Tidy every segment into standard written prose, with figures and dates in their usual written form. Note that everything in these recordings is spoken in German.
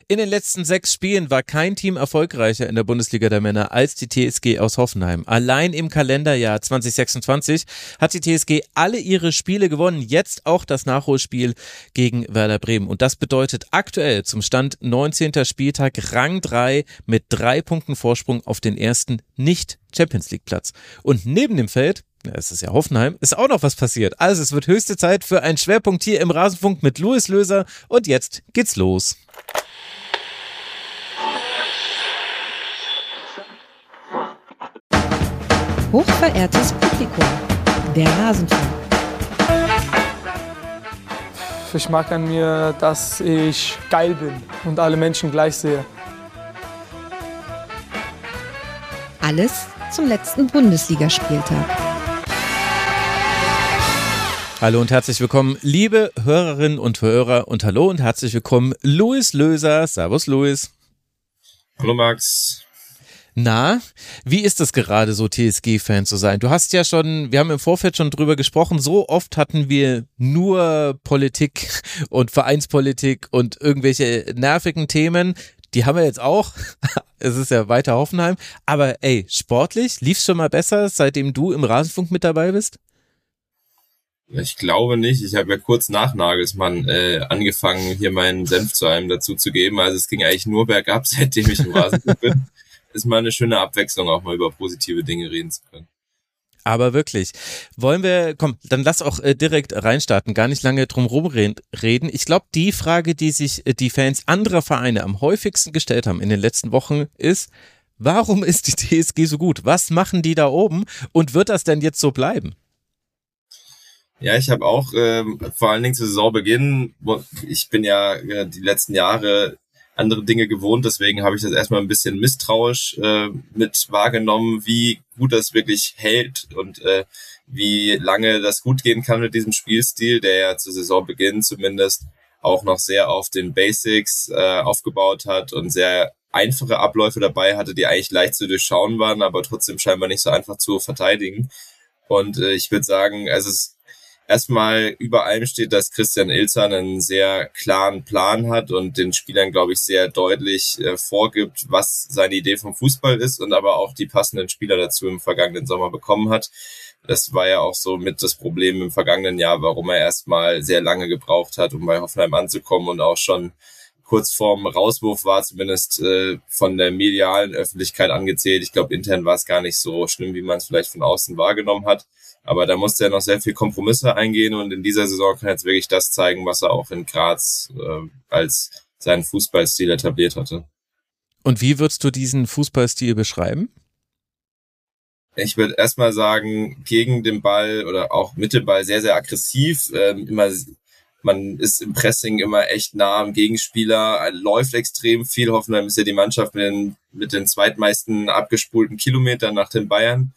In den letzten 6 Spielen war kein Team erfolgreicher in der Bundesliga der Männer als die TSG aus Hoffenheim. Allein im Kalenderjahr 2026 hat die TSG alle ihre Spiele gewonnen, jetzt auch das Nachholspiel gegen Werder Bremen. Und das bedeutet aktuell zum Stand 19. Spieltag Rang 3 mit 3 Punkten Vorsprung auf den ersten Nicht-Champions-League-Platz. Und neben dem Feld, es ist ja Hoffenheim, ist auch noch was passiert. Also es wird höchste Zeit für einen Schwerpunkt hier im Rasenfunk mit Louis Löser und jetzt geht's los. Hochverehrtes Publikum, der Rasenfunk. Ich mag an mir, dass ich geil bin und alle Menschen gleich sehe. Alles zum letzten Bundesligaspieltag. Hallo und herzlich willkommen, liebe Hörerinnen und Hörer, und hallo und herzlich willkommen, Louis Löser. Servus, Louis. Hallo, Max. Na, wie ist es gerade so, TSG-Fan zu sein? Du hast ja schon, wir haben im Vorfeld schon drüber gesprochen, so oft hatten wir nur Politik und Vereinspolitik und irgendwelche nervigen Themen. Die haben wir jetzt auch. Es ist ja weiter Hoffenheim. Aber ey, sportlich lief's schon mal besser, seitdem du im Rasenfunk mit dabei bist? Ich glaube nicht. Ich habe ja kurz nach Nagelsmann angefangen, hier meinen Senf zu einem dazu zu geben. Also es ging eigentlich nur bergab, seitdem ich im Rasenfunk bin. Ist mal eine schöne Abwechslung, auch mal über positive Dinge reden zu können. Aber wirklich, dann lass auch direkt reinstarten, gar nicht lange drum rumreden. Ich glaube, die Frage, die sich die Fans anderer Vereine am häufigsten gestellt haben in den letzten Wochen ist, warum ist die TSG so gut? Was machen die da oben und wird das denn jetzt so bleiben? Ja, ich habe auch vor allen Dingen zu Saisonbeginn, ich bin ja die letzten Jahre andere Dinge gewohnt, deswegen habe ich das erstmal ein bisschen misstrauisch mit wahrgenommen, wie gut das wirklich hält und wie lange das gut gehen kann mit diesem Spielstil, der ja zu Saisonbeginn zumindest auch noch sehr auf den Basics aufgebaut hat und sehr einfache Abläufe dabei hatte, die eigentlich leicht zu durchschauen waren, aber trotzdem scheinbar nicht so einfach zu verteidigen. Und ich würde sagen, also es erstmal über allem steht, dass Christian Ilzer einen sehr klaren Plan hat und den Spielern, glaube ich, sehr deutlich vorgibt, was seine Idee vom Fußball ist und aber auch die passenden Spieler dazu im vergangenen Sommer bekommen hat. Das war ja auch so mit das Problem im vergangenen Jahr, warum er erstmal sehr lange gebraucht hat, um bei Hoffenheim anzukommen und auch schon kurz vorm Rauswurf war, zumindest von der medialen Öffentlichkeit angezählt. Ich glaube, intern war es gar nicht so schlimm, wie man es vielleicht von außen wahrgenommen hat. Aber da musste er noch sehr viel Kompromisse eingehen und in dieser Saison kann er jetzt wirklich das zeigen, was er auch in Graz als seinen Fußballstil etabliert hatte. Und wie würdest du diesen Fußballstil beschreiben? Ich würde erstmal sagen, gegen den Ball oder auch mit dem Ball sehr, sehr aggressiv. Man ist im Pressing immer echt nah am Gegenspieler, läuft extrem viel. Hoffenheim ist ja die Mannschaft mit den zweitmeisten abgespulten Kilometern nach den Bayern.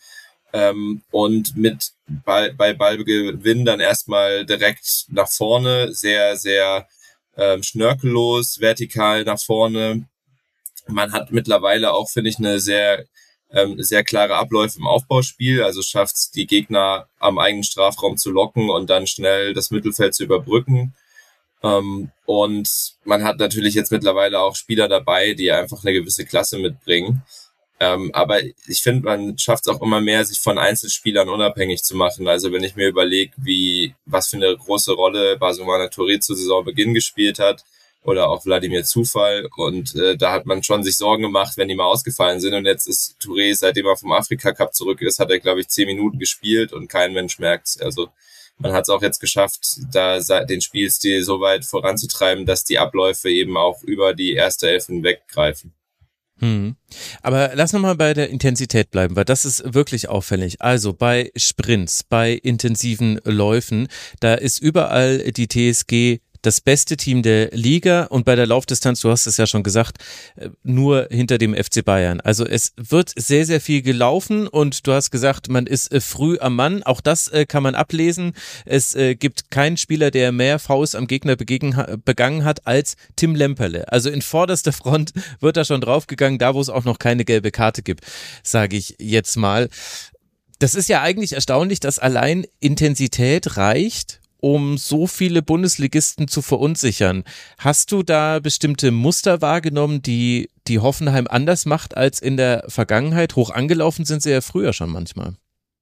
Und bei Ballgewinn dann erstmal direkt nach vorne, sehr, sehr schnörkellos, vertikal nach vorne. Man hat mittlerweile auch, finde ich, eine sehr klare Abläufe im Aufbauspiel, also schafft es, die Gegner am eigenen Strafraum zu locken und dann schnell das Mittelfeld zu überbrücken. Und man hat natürlich jetzt mittlerweile auch Spieler dabei, die einfach eine gewisse Klasse mitbringen. Aber ich finde, man schafft es auch immer mehr, sich von Einzelspielern unabhängig zu machen. Also wenn ich mir überlege, was für eine große Rolle Basumana Touré zu Saisonbeginn gespielt hat oder auch Wladimir Zufall und da hat man schon sich Sorgen gemacht, wenn die mal ausgefallen sind und jetzt ist Touré, seitdem er vom Afrika-Cup zurück ist, hat er, glaube ich, 10 Minuten gespielt und kein Mensch merkt's. Also man hat es auch jetzt geschafft, da den Spielstil so weit voranzutreiben, dass die Abläufe eben auch über die erste Elf hinweggreifen. Aber lass nochmal bei der Intensität bleiben, weil das ist wirklich auffällig. Also bei Sprints, bei intensiven Läufen, da ist überall die TSG das beste Team der Liga und bei der Laufdistanz, du hast es ja schon gesagt, nur hinter dem FC Bayern. Also es wird sehr, sehr viel gelaufen und du hast gesagt, man ist früh am Mann. Auch das kann man ablesen. Es gibt keinen Spieler, der mehr Fouls am Gegner begangen hat als Tim Lemperle. Also in vorderster Front wird da schon draufgegangen, da wo es auch noch keine gelbe Karte gibt, sage ich jetzt mal. Das ist ja eigentlich erstaunlich, dass allein Intensität reicht, um so viele Bundesligisten zu verunsichern. Hast du da bestimmte Muster wahrgenommen, die Hoffenheim anders macht als in der Vergangenheit? Hoch angelaufen sind sie ja früher schon manchmal.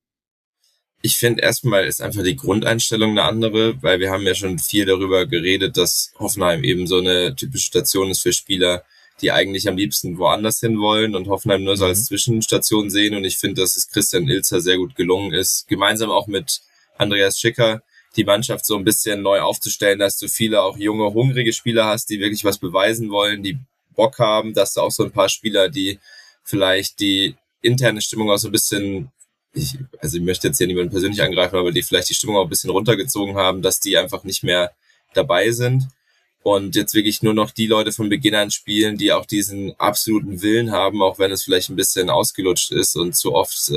Ich finde erstmal ist einfach die Grundeinstellung eine andere, weil wir haben ja schon viel darüber geredet, dass Hoffenheim eben so eine typische Station ist für Spieler, die eigentlich am liebsten woanders hin wollen und Hoffenheim nur so als Zwischenstation sehen. Und ich finde, dass es Christian Ilzer sehr gut gelungen ist, gemeinsam auch mit Andreas Schicker die Mannschaft so ein bisschen neu aufzustellen, dass du viele auch junge, hungrige Spieler hast, die wirklich was beweisen wollen, die Bock haben, dass du auch so ein paar Spieler, die vielleicht die interne Stimmung auch so ein bisschen, ich möchte jetzt hier niemanden persönlich angreifen, aber die vielleicht die Stimmung auch ein bisschen runtergezogen haben, dass die einfach nicht mehr dabei sind und jetzt wirklich nur noch die Leute von Beginn an spielen, die auch diesen absoluten Willen haben, auch wenn es vielleicht ein bisschen ausgelutscht ist und zu oft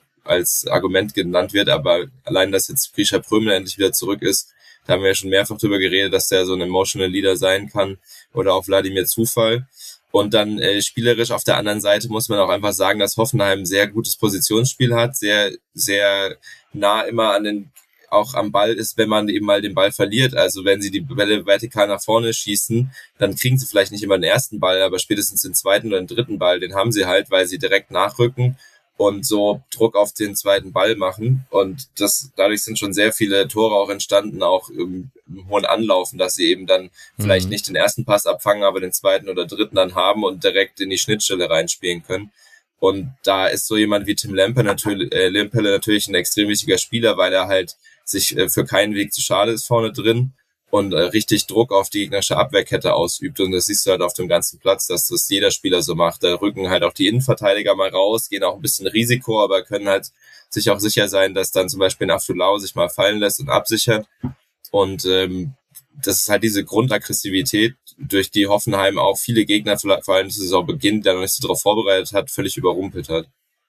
als Argument genannt wird, aber allein, dass jetzt Grisha Prömel endlich wieder zurück ist, da haben wir ja schon mehrfach drüber geredet, dass der so ein emotional Leader sein kann oder auch Wladimir Zufall. Und dann spielerisch auf der anderen Seite muss man auch einfach sagen, dass Hoffenheim ein sehr gutes Positionsspiel hat, sehr, sehr nah immer an den, auch am Ball ist, wenn man eben mal den Ball verliert. Also wenn sie die Bälle vertikal nach vorne schießen, dann kriegen sie vielleicht nicht immer den ersten Ball, aber spätestens den zweiten oder den dritten Ball, den haben sie halt, weil sie direkt nachrücken und so Druck auf den zweiten Ball machen. Und dadurch sind schon sehr viele Tore auch entstanden, auch im hohen Anlaufen, dass sie eben dann vielleicht nicht den ersten Pass abfangen, aber den zweiten oder dritten dann haben und direkt in die Schnittstelle reinspielen können. Und da ist so jemand wie Tim Lempele natürlich ein extrem wichtiger Spieler, weil er halt sich für keinen Weg zu schade ist vorne drin und richtig Druck auf die gegnerische Abwehrkette ausübt. Und das siehst du halt auf dem ganzen Platz, dass das jeder Spieler so macht. Da rücken halt auch die Innenverteidiger mal raus, gehen auch ein bisschen Risiko, aber können halt sich auch sicher sein, dass dann zum Beispiel ein Aftulau sich mal fallen lässt und absichert. Und das ist halt diese Grundaggressivität, durch die Hoffenheim auch viele Gegner, vor allem zur Saisonbeginn, der noch nicht so darauf vorbereitet hat, völlig überrumpelt hat.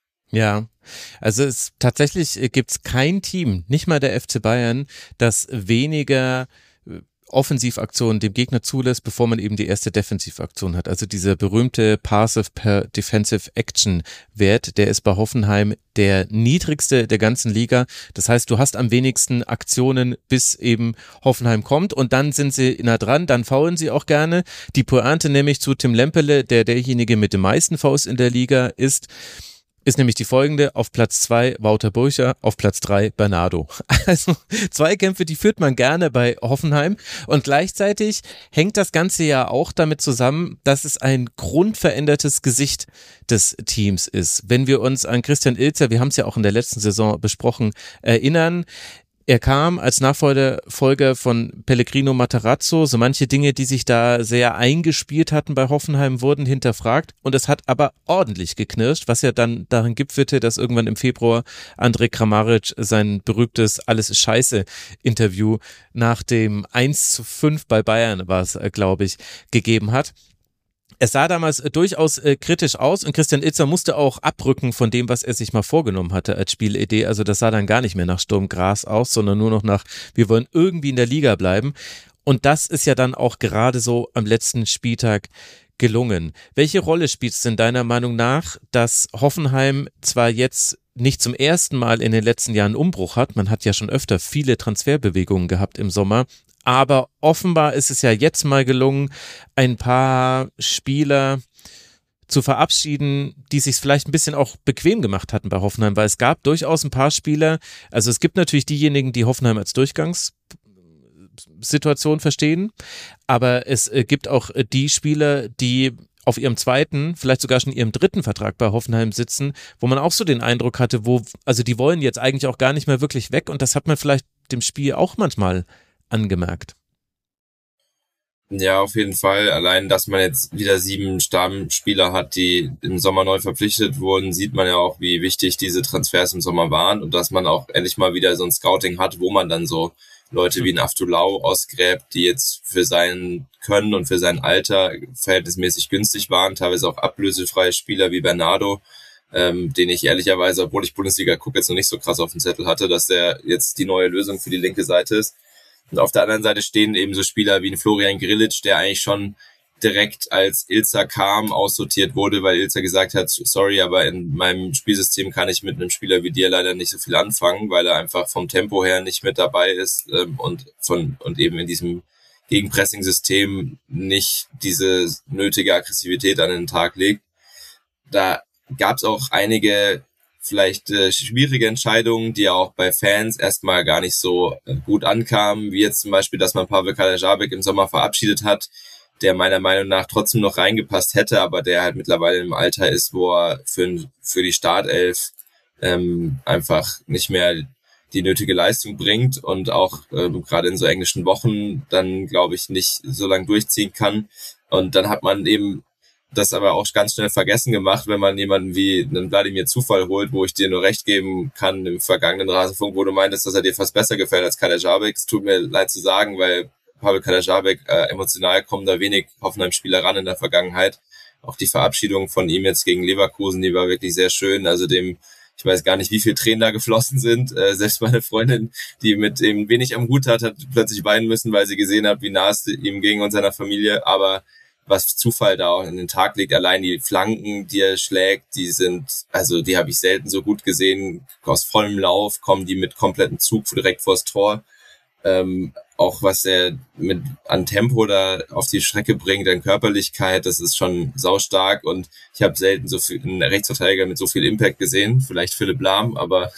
Ja, also tatsächlich gibt's kein Team, nicht mal der FC Bayern, das weniger Offensivaktionen dem Gegner zulässt, bevor man eben die erste Defensivaktion hat. Also dieser berühmte Passive per Defensive Action Wert, der ist bei Hoffenheim der niedrigste der ganzen Liga. Das heißt, du hast am wenigsten Aktionen, bis eben Hoffenheim kommt und dann sind sie nah dran, dann faulen sie auch gerne. Die Pointe nämlich zu Tim Lempele, derjenige mit den meisten Fouls in der Liga ist nämlich die folgende: auf Platz 2 Wouter Burcher, auf Platz 3 Bernardo. Also Zweikämpfe, die führt man gerne bei Hoffenheim und gleichzeitig hängt das Ganze ja auch damit zusammen, dass es ein grundverändertes Gesicht des Teams ist. Wenn wir uns an Christian Ilzer, wir haben es ja auch in der letzten Saison besprochen, erinnern, er kam als Nachfolger von Pellegrino Matarazzo. So manche Dinge, die sich da sehr eingespielt hatten bei Hoffenheim, wurden hinterfragt. Und es hat aber ordentlich geknirscht, was ja dann darin gipfelte, dass irgendwann im Februar Andrej Kramaric sein berühmtes Alles ist Scheiße Interview nach dem 1:5 bei Bayern, war es, glaube ich, gegeben hat. Es sah damals durchaus kritisch aus und Christian Ilzer musste auch abrücken von dem, was er sich mal vorgenommen hatte als Spielidee. Also das sah dann gar nicht mehr nach Sturmgras aus, sondern nur noch nach, wir wollen irgendwie in der Liga bleiben. Und das ist ja dann auch gerade so am letzten Spieltag gelungen. Welche Rolle spielt es denn deiner Meinung nach, dass Hoffenheim zwar jetzt nicht zum ersten Mal in den letzten Jahren Umbruch hat, man hat ja schon öfter viele Transferbewegungen gehabt im Sommer, aber offenbar ist es ja jetzt mal gelungen, ein paar Spieler zu verabschieden, die sich vielleicht ein bisschen auch bequem gemacht hatten bei Hoffenheim, weil es gab durchaus ein paar Spieler, also es gibt natürlich diejenigen, die Hoffenheim als Durchgangssituation verstehen, aber es gibt auch die Spieler, die auf ihrem zweiten, vielleicht sogar schon ihrem dritten Vertrag bei Hoffenheim sitzen, wo man auch so den Eindruck hatte, also die wollen jetzt eigentlich auch gar nicht mehr wirklich weg und das hat man vielleicht dem Spiel auch manchmal angemerkt. Ja, auf jeden Fall. Allein, dass man jetzt wieder 7 Stammspieler hat, die im Sommer neu verpflichtet wurden, sieht man ja auch, wie wichtig diese Transfers im Sommer waren und dass man auch endlich mal wieder so ein Scouting hat, wo man dann so Leute wie ein Aftulau ausgräbt, die jetzt für sein Können und für sein Alter verhältnismäßig günstig waren, teilweise auch ablösefreie Spieler wie Bernardo, den ich ehrlicherweise, obwohl ich Bundesliga gucke, jetzt noch nicht so krass auf dem Zettel hatte, dass der jetzt die neue Lösung für die linke Seite ist. Und auf der anderen Seite stehen eben so Spieler wie ein Florian Grillitsch, der eigentlich schon direkt als Ilza kam, aussortiert wurde, weil Ilza gesagt hat, sorry, aber in meinem Spielsystem kann ich mit einem Spieler wie dir leider nicht so viel anfangen, weil er einfach vom Tempo her nicht mit dabei ist und eben in diesem Gegenpressing-System nicht diese nötige Aggressivität an den Tag legt. Da gab es auch einige vielleicht schwierige Entscheidungen, die auch bei Fans erstmal gar nicht so gut ankamen, wie jetzt zum Beispiel, dass man Pavel Kaderabek im Sommer verabschiedet hat, der meiner Meinung nach trotzdem noch reingepasst hätte, aber der halt mittlerweile im Alter ist, wo er für die Startelf einfach nicht mehr die nötige Leistung bringt und auch gerade in so englischen Wochen dann, glaube ich, nicht so lange durchziehen kann. Und dann hat man eben das aber auch ganz schnell vergessen gemacht, wenn man jemanden wie einen Wladimir Zufall holt, wo ich dir nur recht geben kann im vergangenen Rasenfunk, wo du meintest, dass er dir fast besser gefällt als Kaderabek. Es tut mir leid zu sagen, weil Pavel Kaderabek emotional kommen da wenig Hoffenheim-Spieler ran in der Vergangenheit. Auch die Verabschiedung von ihm jetzt gegen Leverkusen, die war wirklich sehr schön. Also ich weiß gar nicht, wie viel Tränen da geflossen sind. Selbst meine Freundin, die mit ihm wenig am Hut hat plötzlich weinen müssen, weil sie gesehen hat, wie nah es ihm ging und seiner Familie. Aber was Zufall da auch in den Tag legt, allein die Flanken, die er schlägt, die habe ich selten so gut gesehen. Aus vollem Lauf kommen die mit komplettem Zug direkt vors Tor. Auch was er an Tempo da auf die Strecke bringt, an Körperlichkeit, das ist schon saustark und ich habe selten so viel einen Rechtsverteidiger mit so viel Impact gesehen, vielleicht Philipp Lahm, aber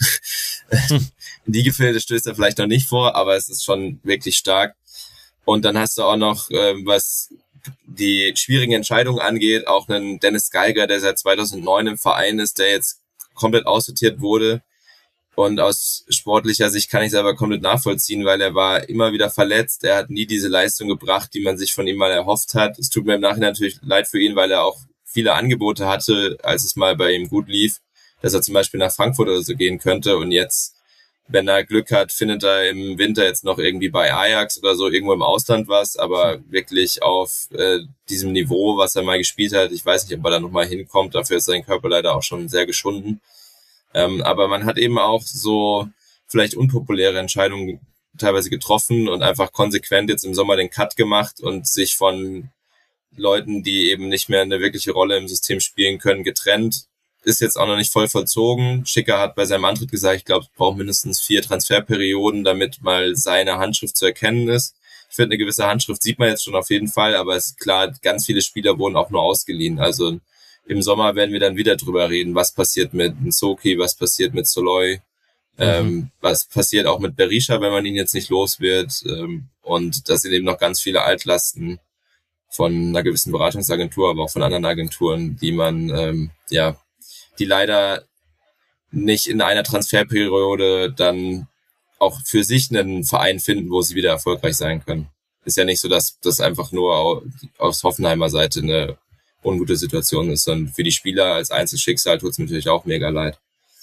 in die Gefilde stößt er vielleicht noch nicht vor, aber es ist schon wirklich stark. Und dann hast du auch noch, was die schwierigen Entscheidungen angeht, auch einen Dennis Geiger, der seit 2009 im Verein ist, der jetzt komplett aussortiert wurde. Und aus sportlicher Sicht kann ich es aber komplett nachvollziehen, weil er war immer wieder verletzt. Er hat nie diese Leistung gebracht, die man sich von ihm mal erhofft hat. Es tut mir im Nachhinein natürlich leid für ihn, weil er auch viele Angebote hatte, als es mal bei ihm gut lief, dass er zum Beispiel nach Frankfurt oder so gehen könnte. Und jetzt, wenn er Glück hat, findet er im Winter jetzt noch irgendwie bei Ajax oder so irgendwo im Ausland was. Aber wirklich auf diesem Niveau, was er mal gespielt hat, ich weiß nicht, ob er da nochmal hinkommt. Dafür ist sein Körper leider auch schon sehr geschunden. Aber man hat eben auch so vielleicht unpopuläre Entscheidungen teilweise getroffen und einfach konsequent jetzt im Sommer den Cut gemacht und sich von Leuten, die eben nicht mehr eine wirkliche Rolle im System spielen können, getrennt. Ist jetzt auch noch nicht voll vollzogen. Schicker hat bei seinem Antritt gesagt, ich glaube, es braucht mindestens 4 Transferperioden, damit mal seine Handschrift zu erkennen ist. Ich finde, eine gewisse Handschrift sieht man jetzt schon auf jeden Fall, aber es ist klar, ganz viele Spieler wurden auch nur ausgeliehen. Also im Sommer werden wir dann wieder drüber reden, was passiert mit Nsoki, was passiert mit Soloy, was passiert auch mit Berisha, wenn man ihn jetzt nicht los wird. Und das sind eben noch ganz viele Altlasten von einer gewissen Beratungsagentur, aber auch von anderen Agenturen, die man, die leider nicht in einer Transferperiode dann auch für sich einen Verein finden, wo sie wieder erfolgreich sein können. Ist ja nicht so, dass das einfach nur aus Hoffenheimer Seite eine ungute Situation ist, sondern für die Spieler als Einzelschicksal tut es mir natürlich auch mega leid.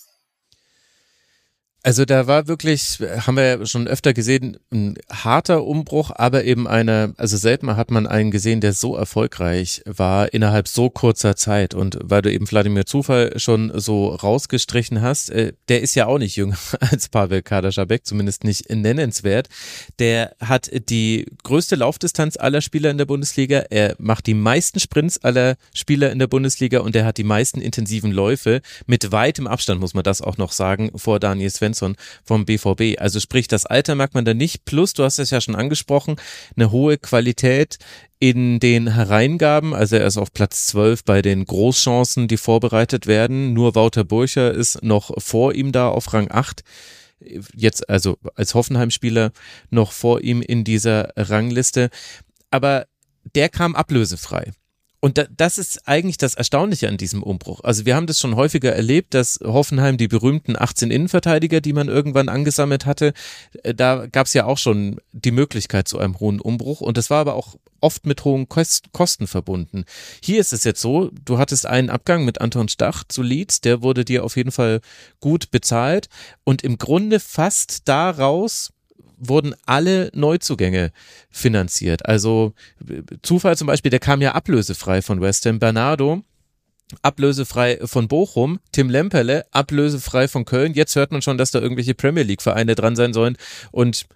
Also da war wirklich, haben wir ja schon öfter gesehen, ein harter Umbruch, aber eben also selten mal hat man einen gesehen, der so erfolgreich war innerhalb so kurzer Zeit. Und weil du eben Wladimir Zufall schon so rausgestrichen hast, der ist ja auch nicht jünger als Pavel Kaderabek, zumindest nicht nennenswert. Der hat die größte Laufdistanz aller Spieler in der Bundesliga, er macht die meisten Sprints aller Spieler in der Bundesliga und er hat die meisten intensiven Läufe, mit weitem Abstand, muss man das auch noch sagen, vor Daniel Svensson vom BVB. Also sprich, das Alter merkt man da nicht. Plus, du hast es ja schon angesprochen, eine hohe Qualität in den Hereingaben. Also er ist auf Platz 12 bei den Großchancen, die vorbereitet werden. Nur Wouter Burcher ist noch vor ihm da auf Rang 8. Jetzt also als Hoffenheim-Spieler noch vor ihm in dieser Rangliste. Aber der kam ablösefrei. Und das ist eigentlich das Erstaunliche an diesem Umbruch. Also wir haben das schon häufiger erlebt, dass Hoffenheim die berühmten 18 Innenverteidiger, die man irgendwann angesammelt hatte, da gab es ja auch schon die Möglichkeit zu einem hohen Umbruch und das war aber auch oft mit hohen Kosten verbunden. Hier ist es jetzt so, du hattest einen Abgang mit Anton Stach zu Leeds, der wurde dir auf jeden Fall gut bezahlt und im Grunde fast daraus wurden alle Neuzugänge finanziert. Also Zufall zum Beispiel, der kam ja ablösefrei von West Ham. Bernardo, ablösefrei von Bochum. Tim Lemperle, ablösefrei von Köln. Jetzt hört man schon, dass da irgendwelche Premier League Vereine dran sein sollen. Und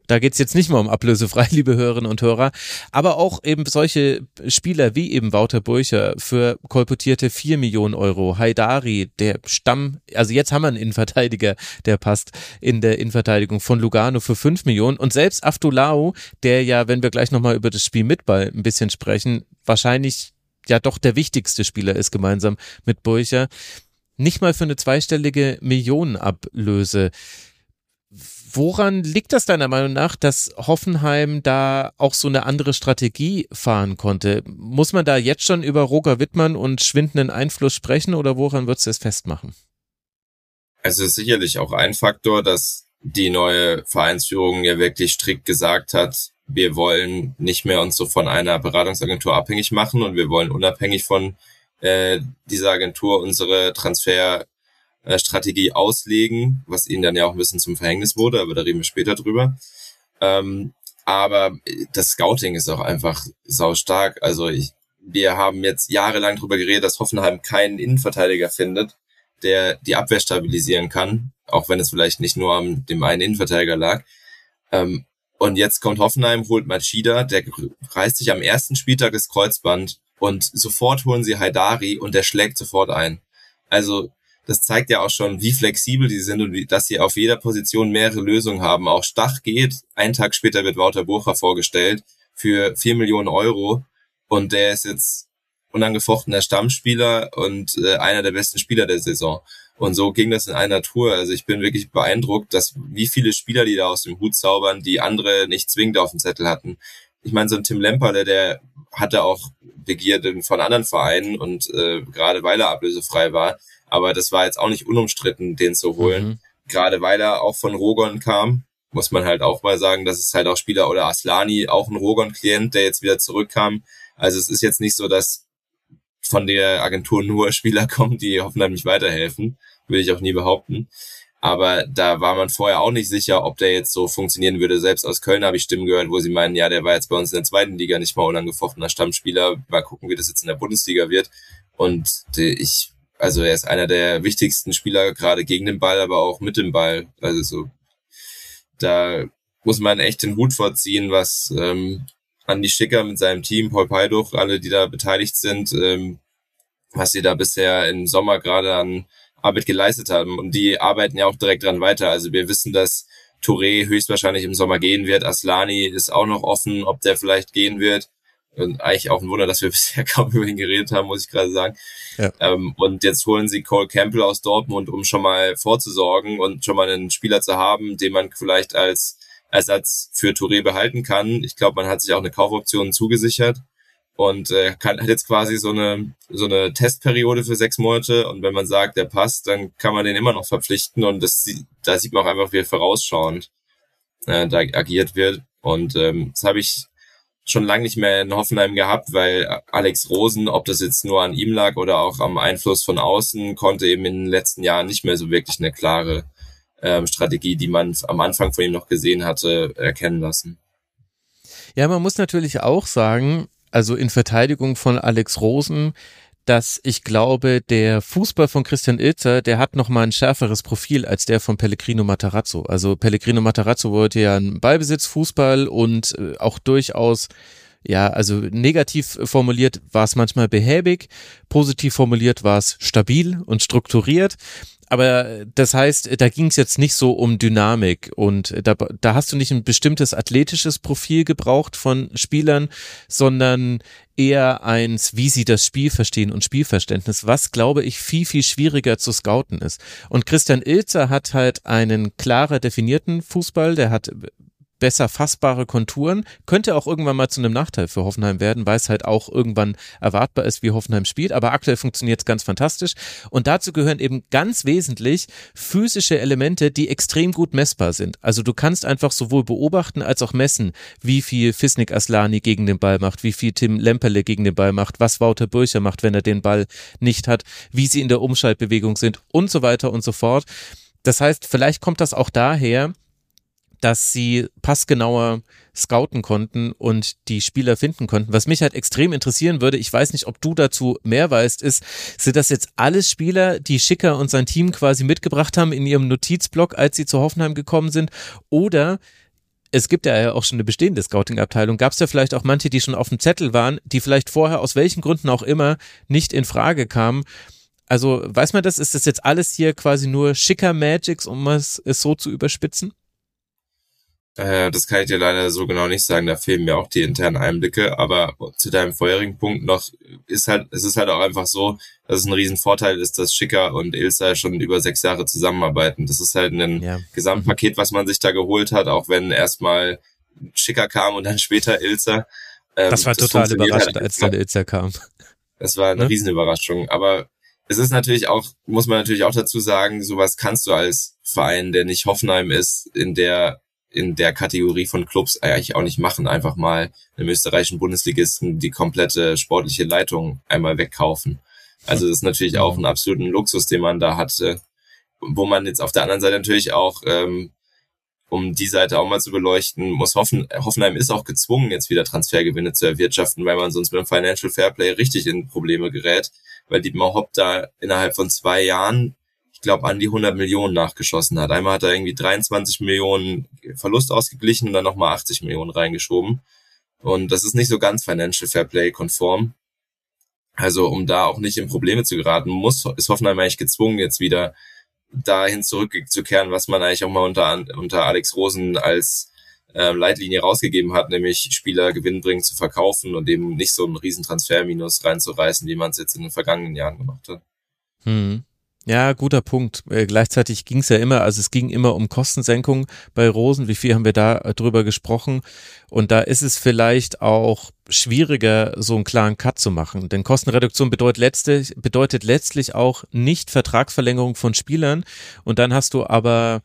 da geht's jetzt nicht mehr um ablösefrei, liebe Hörerinnen und Hörer, aber auch eben solche Spieler wie eben Wouter Burcher für kolportierte 4 Millionen Euro, Haidari, der also jetzt haben wir einen Innenverteidiger, der passt in der Innenverteidigung von Lugano für 5 Millionen und selbst Aftulau, der ja, wenn wir gleich nochmal über das Spiel mit Ball ein bisschen sprechen, wahrscheinlich ja doch der wichtigste Spieler ist gemeinsam mit Burcher, nicht mal für eine zweistellige Millionenablöse. Woran liegt das deiner Meinung nach, dass Hoffenheim da auch so eine andere Strategie fahren konnte? Muss man da jetzt schon über Roger Wittmann und schwindenden Einfluss sprechen oder woran würdest du es festmachen? Es ist sicherlich auch ein Faktor, dass die neue Vereinsführung ja wirklich strikt gesagt hat, wir wollen nicht mehr uns so von einer Beratungsagentur abhängig machen und wir wollen unabhängig von dieser Agentur unsere Transferstrategie auslegen, was ihnen dann ja auch ein bisschen zum Verhängnis wurde, aber da reden wir später drüber. Aber das Scouting ist auch einfach saustark. Also wir haben jetzt jahrelang drüber geredet, dass Hoffenheim keinen Innenverteidiger findet, der die Abwehr stabilisieren kann, auch wenn es vielleicht nicht nur an dem einen Innenverteidiger lag. Und jetzt kommt Hoffenheim, holt Machida, der reißt sich am ersten Spieltag das Kreuzband und sofort holen sie Haidari und der schlägt sofort ein. Also das zeigt ja auch schon, wie flexibel die sind und dass sie auf jeder Position mehrere Lösungen haben. Auch Stach geht, einen Tag später wird Wouter Burcher vorgestellt für 4 Millionen Euro und der ist jetzt unangefochtener Stammspieler und einer der besten Spieler der Saison. Und so ging das in einer Tour. Also ich bin wirklich beeindruckt, dass wie viele Spieler die da aus dem Hut zaubern, die andere nicht zwingend auf dem Zettel hatten. Ich meine, so ein Tim Lemperle, der hatte auch Begierden von anderen Vereinen und gerade weil er ablösefrei war. Aber das war jetzt auch nicht unumstritten, den zu holen. Gerade weil er auch von Rogon kam, muss man halt auch mal sagen, dass es halt auch Spieler oder Aslani, auch ein Rogon-Klient, der jetzt wieder zurückkam. Also es ist jetzt nicht so, dass von der Agentur nur Spieler kommen, die Hoffenheim nicht weiterhelfen. Will ich auch nie behaupten. Aber da war man vorher auch nicht sicher, ob der jetzt so funktionieren würde. Selbst aus Köln habe ich Stimmen gehört, wo sie meinen, ja, der war jetzt bei uns in der zweiten Liga nicht mal unangefochtener Stammspieler. Mal gucken, wie das jetzt in der Bundesliga wird. Und also er ist einer der wichtigsten Spieler, gerade gegen den Ball, aber auch mit dem Ball. Also so, da muss man echt den Hut vorziehen, was Andi Schicker mit seinem Team, Paul Peiduch, alle, die da beteiligt sind, was sie da bisher im Sommer gerade an Arbeit geleistet haben. Und die arbeiten ja auch direkt dran weiter. Also wir wissen, dass Touré höchstwahrscheinlich im Sommer gehen wird. Aslani ist auch noch offen, ob der vielleicht gehen wird. Und eigentlich auch ein Wunder, dass wir bisher kaum über ihn geredet haben, muss ich gerade sagen. Ja. Und jetzt holen sie Cole Campbell aus Dortmund, um schon mal vorzusorgen und schon mal einen Spieler zu haben, den man vielleicht als Ersatz für Touré behalten kann. Ich glaube, man hat sich auch eine Kaufoption zugesichert und hat jetzt quasi so eine Testperiode für 6 Monate. Und wenn man sagt, der passt, dann kann man den immer noch verpflichten. Und da sieht man auch einfach, wie vorausschauend da agiert wird. Und das habe ich schon lange nicht mehr in Hoffenheim gehabt, weil Alex Rosen, ob das jetzt nur an ihm lag oder auch am Einfluss von außen, konnte eben in den letzten Jahren nicht mehr so wirklich eine klare Strategie, die man am Anfang von ihm noch gesehen hatte, erkennen lassen. Ja, man muss natürlich auch sagen, also in Verteidigung von Alex Rosen, dass ich glaube, der Fußball von Christian Ilzer, der hat nochmal ein schärferes Profil als der von Pellegrino Matarazzo. Also Pellegrino Matarazzo wollte ja einen Ballbesitzfußball und auch durchaus, ja, also negativ formuliert war es manchmal behäbig, positiv formuliert war es stabil und strukturiert. Aber das heißt, da ging es jetzt nicht so um Dynamik und da hast du nicht ein bestimmtes athletisches Profil gebraucht von Spielern, sondern eher eins, wie sie das Spiel verstehen und Spielverständnis, was, glaube ich, viel, viel schwieriger zu scouten ist. Und Christian Ilzer hat halt einen klarer definierten Fußball, der hat besser fassbare Konturen, könnte auch irgendwann mal zu einem Nachteil für Hoffenheim werden, weil es halt auch irgendwann erwartbar ist, wie Hoffenheim spielt, aber aktuell funktioniert es ganz fantastisch und dazu gehören eben ganz wesentlich physische Elemente, die extrem gut messbar sind. Also du kannst einfach sowohl beobachten als auch messen, wie viel Fisnik Aslani gegen den Ball macht, wie viel Tim Lemperle gegen den Ball macht, was Wouter Burcher macht, wenn er den Ball nicht hat, wie sie in der Umschaltbewegung sind und so weiter und so fort. Das heißt, vielleicht kommt das auch daher, dass sie passgenauer scouten konnten und die Spieler finden konnten. Was mich halt extrem interessieren würde, ich weiß nicht, ob du dazu mehr weißt, sind das jetzt alles Spieler, die Schicker und sein Team quasi mitgebracht haben in ihrem Notizblock, als sie zu Hoffenheim gekommen sind, oder es gibt ja auch schon eine bestehende Scouting-Abteilung. Gab es da vielleicht auch manche, die schon auf dem Zettel waren, die vielleicht vorher aus welchen Gründen auch immer nicht in Frage kamen? Also weiß man das? Ist das jetzt alles hier quasi nur schicker Magics, um es so zu überspitzen? Das kann ich dir leider so genau nicht sagen, da fehlen mir auch die internen Einblicke, aber zu deinem vorherigen Punkt noch, es ist halt auch einfach so, dass es ein Riesenvorteil ist, dass Schicker und Ilsa schon über 6 Jahre zusammenarbeiten. Das ist halt ein Gesamtpaket, was man sich da geholt hat, auch wenn erstmal Schicker kam und dann später Ilsa. Das war total überraschend, halt, als dann Ilsa kam. Das war eine Riesenüberraschung, aber es ist natürlich auch, muss man natürlich auch dazu sagen, sowas kannst du als Verein, der nicht Hoffenheim ist, in der Kategorie von Clubs eigentlich auch nicht machen, einfach mal einem österreichischen Bundesligisten die komplette sportliche Leitung einmal wegkaufen. Also das ist natürlich auch ein absoluten Luxus, den man da hatte, wo man jetzt auf der anderen Seite natürlich auch, um die Seite auch mal zu beleuchten, muss Hoffenheim ist auch gezwungen, jetzt wieder Transfergewinne zu erwirtschaften, weil man sonst mit dem Financial Fairplay richtig in Probleme gerät, weil Dietmar Hopp da innerhalb von 2 Jahren, ich glaube, an die 100 Millionen nachgeschossen hat. Einmal hat er irgendwie 23 Millionen Verlust ausgeglichen und dann nochmal 80 Millionen reingeschoben. Und das ist nicht so ganz Financial Fairplay konform. Also um da auch nicht in Probleme zu geraten, ist Hoffenheim eigentlich gezwungen, jetzt wieder dahin zurückzukehren, was man eigentlich auch mal unter Alex Rosen als Leitlinie rausgegeben hat, nämlich Spieler gewinnbringend zu verkaufen und eben nicht so einen riesen Transferminus reinzureißen, wie man es jetzt in den vergangenen Jahren gemacht hat. Ja, guter Punkt. Gleichzeitig ging es ja immer, also es ging immer um Kostensenkung bei Rosen. Wie viel haben wir da drüber gesprochen? Und da ist es vielleicht auch schwieriger, so einen klaren Cut zu machen. Denn Kostenreduktion bedeutet letztlich auch nicht Vertragsverlängerung von Spielern. Und dann hast du aber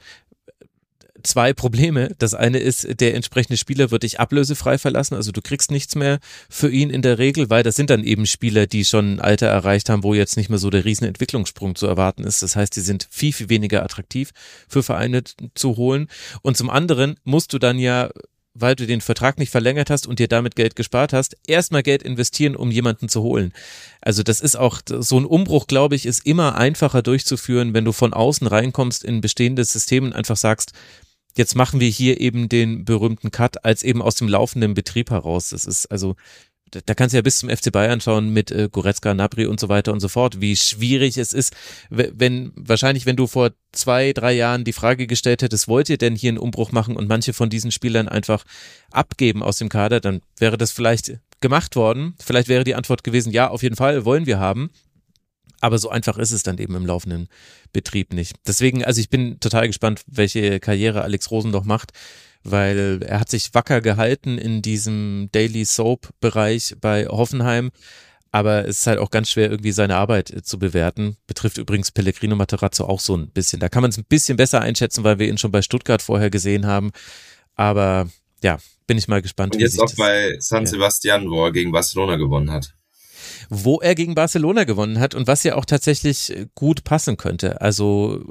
2 Probleme. Das eine ist, der entsprechende Spieler wird dich ablösefrei verlassen, also du kriegst nichts mehr für ihn in der Regel, weil das sind dann eben Spieler, die schon ein Alter erreicht haben, wo jetzt nicht mehr so der riesen Entwicklungssprung zu erwarten ist. Das heißt, die sind viel, viel weniger attraktiv für Vereine zu holen. Und zum anderen musst du dann ja, weil du den Vertrag nicht verlängert hast und dir damit Geld gespart hast, erstmal Geld investieren, um jemanden zu holen. Also das ist auch, so ein Umbruch, glaube ich, ist immer einfacher durchzuführen, wenn du von außen reinkommst in bestehende Systeme und einfach sagst, jetzt machen wir hier eben den berühmten Cut, als eben aus dem laufenden Betrieb heraus. Das ist also, da kannst du ja bis zum FC Bayern schauen mit Goretzka, Gnabry und so weiter und so fort, wie schwierig es ist, wenn du vor 2, 3 Jahren die Frage gestellt hättest, wollt ihr denn hier einen Umbruch machen und manche von diesen Spielern einfach abgeben aus dem Kader, dann wäre das vielleicht gemacht worden. Vielleicht wäre die Antwort gewesen, ja, auf jeden Fall, wollen wir haben. Aber so einfach ist es dann eben im laufenden Betrieb nicht. Deswegen, also ich bin total gespannt, welche Karriere Alex Rosen noch macht, weil er hat sich wacker gehalten in diesem Daily Soap-Bereich bei Hoffenheim. Aber es ist halt auch ganz schwer, irgendwie seine Arbeit zu bewerten. Betrifft übrigens Pellegrino Matarazzo auch so ein bisschen. Da kann man es ein bisschen besser einschätzen, weil wir ihn schon bei Stuttgart vorher gesehen haben. Aber ja, bin ich mal gespannt. Und jetzt auch bei San Sebastian, wo er gegen Barcelona gewonnen hat. Wo er gegen Barcelona gewonnen hat und was ja auch tatsächlich gut passen könnte. Also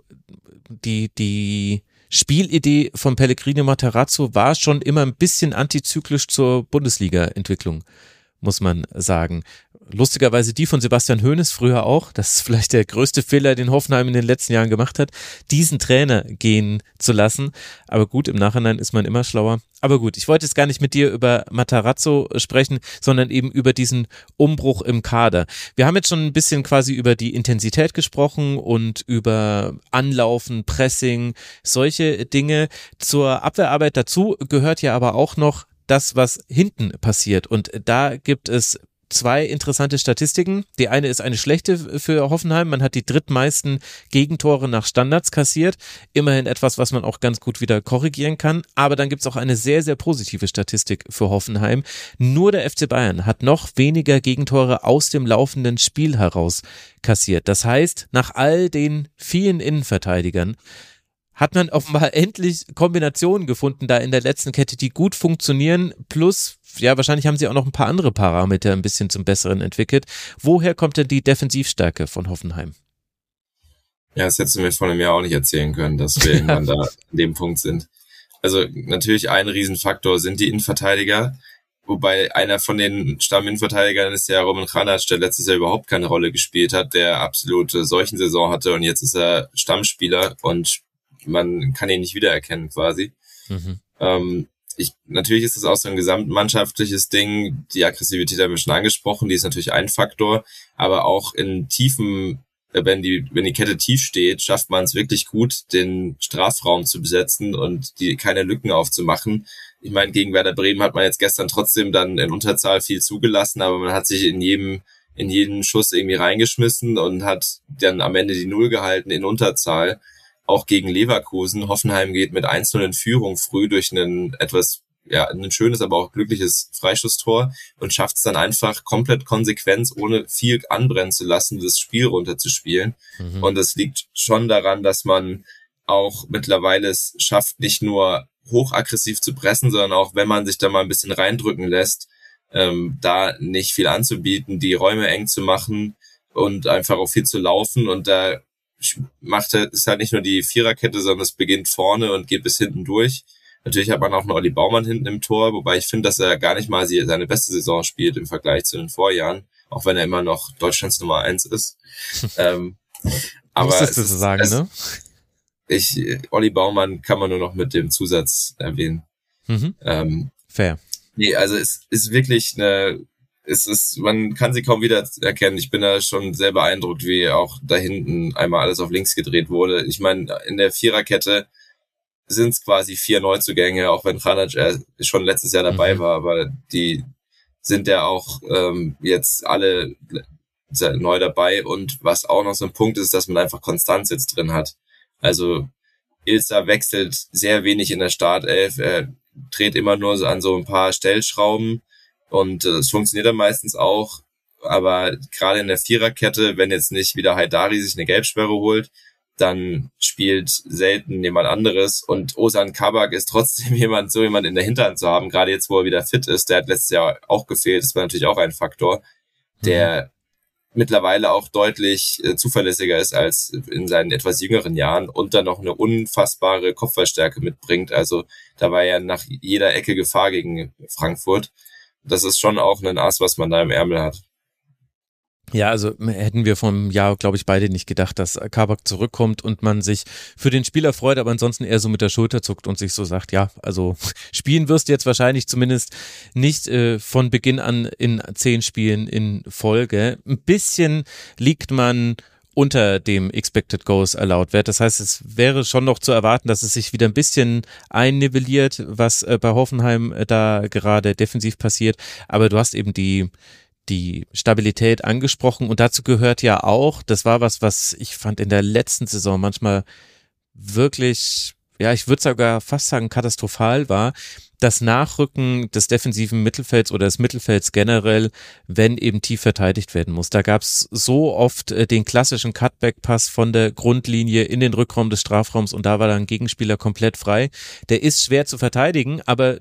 die Spielidee von Pellegrino Matarazzo war schon immer ein bisschen antizyklisch zur Bundesliga-Entwicklung, muss man sagen. Lustigerweise die von Sebastian Hoeneß früher auch, das ist vielleicht der größte Fehler, den Hoffenheim in den letzten Jahren gemacht hat, diesen Trainer gehen zu lassen. Aber gut, im Nachhinein ist man immer schlauer. Aber gut, ich wollte jetzt gar nicht mit dir über Matarazzo sprechen, sondern eben über diesen Umbruch im Kader. Wir haben jetzt schon ein bisschen quasi über die Intensität gesprochen und über Anlaufen, Pressing, solche Dinge. Zur Abwehrarbeit dazu gehört ja aber auch noch das, was hinten passiert. Und da gibt es 2 interessante Statistiken. Die eine ist eine schlechte für Hoffenheim. Man hat die drittmeisten Gegentore nach Standards kassiert. Immerhin etwas, was man auch ganz gut wieder korrigieren kann. Aber dann gibt es auch eine sehr, sehr positive Statistik für Hoffenheim. Nur der FC Bayern hat noch weniger Gegentore aus dem laufenden Spiel heraus kassiert. Das heißt, nach all den vielen Innenverteidigern hat man offenbar endlich Kombinationen gefunden da in der letzten Kette, die gut funktionieren, plus, ja, wahrscheinlich haben sie auch noch ein paar andere Parameter ein bisschen zum Besseren entwickelt. Woher kommt denn die Defensivstärke von Hoffenheim? Ja, das hättest du mir vor einem Jahr auch nicht erzählen können, dass wir irgendwann da an dem Punkt sind. Also natürlich ein Riesenfaktor sind die Innenverteidiger, wobei einer von den Stamminnenverteidigern ist ja Roman Kranac, der letztes Jahr überhaupt keine Rolle gespielt hat, der absolute Seuchensaison hatte und jetzt ist er Stammspieler und man kann ihn nicht wiedererkennen quasi. natürlich ist das auch so ein gesamtmannschaftliches Ding. Die Aggressivität haben wir schon angesprochen, die ist natürlich ein Faktor, aber auch in tiefen, wenn die Kette tief steht, schafft man es wirklich gut, den Strafraum zu besetzen und keine Lücken aufzumachen. Ich meine, gegen Werder Bremen hat man jetzt gestern trotzdem dann in Unterzahl viel zugelassen, aber man hat sich in jeden Schuss irgendwie reingeschmissen und hat dann am Ende die Null gehalten in Unterzahl. Auch gegen Leverkusen. Hoffenheim geht mit 1-0 in Führung früh durch ein schönes, aber auch glückliches Freischusstor und schafft es dann einfach komplett konsequent, ohne viel anbrennen zu lassen, das Spiel runterzuspielen. Mhm. Und das liegt schon daran, dass man auch mittlerweile es schafft, nicht nur hochaggressiv zu pressen, sondern auch, wenn man sich da mal ein bisschen reindrücken lässt, da nicht viel anzubieten, die Räume eng zu machen und einfach auch viel zu laufen. Und da ist halt nicht nur die Viererkette, sondern es beginnt vorne und geht bis hinten durch. Natürlich hat man auch einen Olli Baumann hinten im Tor, wobei ich finde, dass er gar nicht mal seine beste Saison spielt im Vergleich zu den Vorjahren, auch wenn er immer noch Deutschlands Nummer 1 ist. Aber musstest du so sagen, ne? Olli Baumann kann man nur noch mit dem Zusatz erwähnen. Mhm. Fair. Nee, also es ist wirklich man kann sie kaum wieder erkennen. Ich bin da schon sehr beeindruckt, wie auch da hinten einmal alles auf links gedreht wurde. Ich meine, in der Viererkette sind es quasi 4 Neuzugänge, auch wenn Hranac schon letztes Jahr dabei war, aber die sind ja auch jetzt alle neu dabei. Und was auch noch so ein Punkt ist, dass man einfach Konstanz jetzt drin hat. Also Ilsa wechselt sehr wenig in der Startelf, er dreht immer nur so an so ein paar Stellschrauben und es funktioniert dann meistens auch, aber gerade in der Viererkette, wenn jetzt nicht wieder Haidari sich eine Gelbsperre holt, dann spielt selten jemand anderes und Ozan Kabak ist trotzdem jemand in der Hinterhand zu haben, gerade jetzt, wo er wieder fit ist, der hat letztes Jahr auch gefehlt, das war natürlich auch ein Faktor, der mittlerweile auch deutlich zuverlässiger ist als in seinen etwas jüngeren Jahren und dann noch eine unfassbare Kopfballstärke mitbringt. Also da war ja nach jeder Ecke Gefahr gegen Frankfurt. Das ist schon auch ein Ass, was man da im Ärmel hat. Ja, also hätten wir vom Jahr, glaube ich, beide nicht gedacht, dass Kabak zurückkommt und man sich für den Spieler freut, aber ansonsten eher so mit der Schulter zuckt und sich so sagt, ja, also spielen wirst du jetzt wahrscheinlich zumindest nicht von Beginn an in 10 Spielen in Folge. Ein bisschen liegt man unter dem Expected Goals Allowed Wert. Das heißt, es wäre schon noch zu erwarten, dass es sich wieder ein bisschen einnivelliert, was bei Hoffenheim da gerade defensiv passiert. Aber du hast eben die Stabilität angesprochen und dazu gehört ja auch, das war was ich fand in der letzten Saison manchmal wirklich, ja, ich würde sogar fast sagen katastrophal war, das Nachrücken des defensiven Mittelfelds oder des Mittelfelds generell, wenn eben tief verteidigt werden muss. Da gab es so oft den klassischen Cutback-Pass von der Grundlinie in den Rückraum des Strafraums und da war dann ein Gegenspieler komplett frei. Der ist schwer zu verteidigen, aber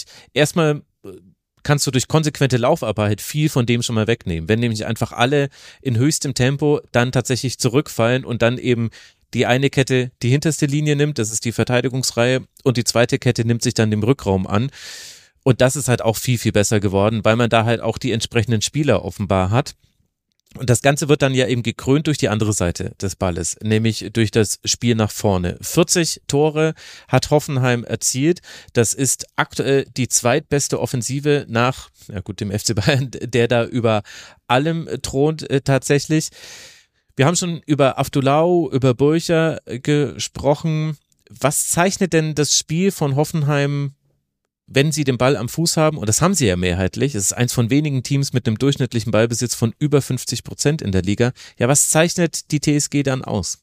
kannst du durch konsequente Laufarbeit viel von dem schon mal wegnehmen. Wenn nämlich einfach alle in höchstem Tempo dann tatsächlich zurückfallen und dann eben die eine Kette die hinterste Linie nimmt, das ist die Verteidigungsreihe, und die zweite Kette nimmt sich dann dem Rückraum an. Und das ist halt auch viel, viel besser geworden, weil man da halt auch die entsprechenden Spieler offenbar hat. Und das Ganze wird dann ja eben gekrönt durch die andere Seite des Balles, nämlich durch das Spiel nach vorne. 40 Tore hat Hoffenheim erzielt. Das ist aktuell die zweitbeste Offensive nach, ja gut, dem FC Bayern, der da über allem thront tatsächlich. Wir haben schon über Aftulau, über Burcher gesprochen. Was zeichnet denn das Spiel von Hoffenheim, wenn sie den Ball am Fuß haben, und das haben sie ja mehrheitlich, es ist eins von wenigen Teams mit einem durchschnittlichen Ballbesitz von über 50% in der Liga. Ja, was zeichnet die TSG dann aus?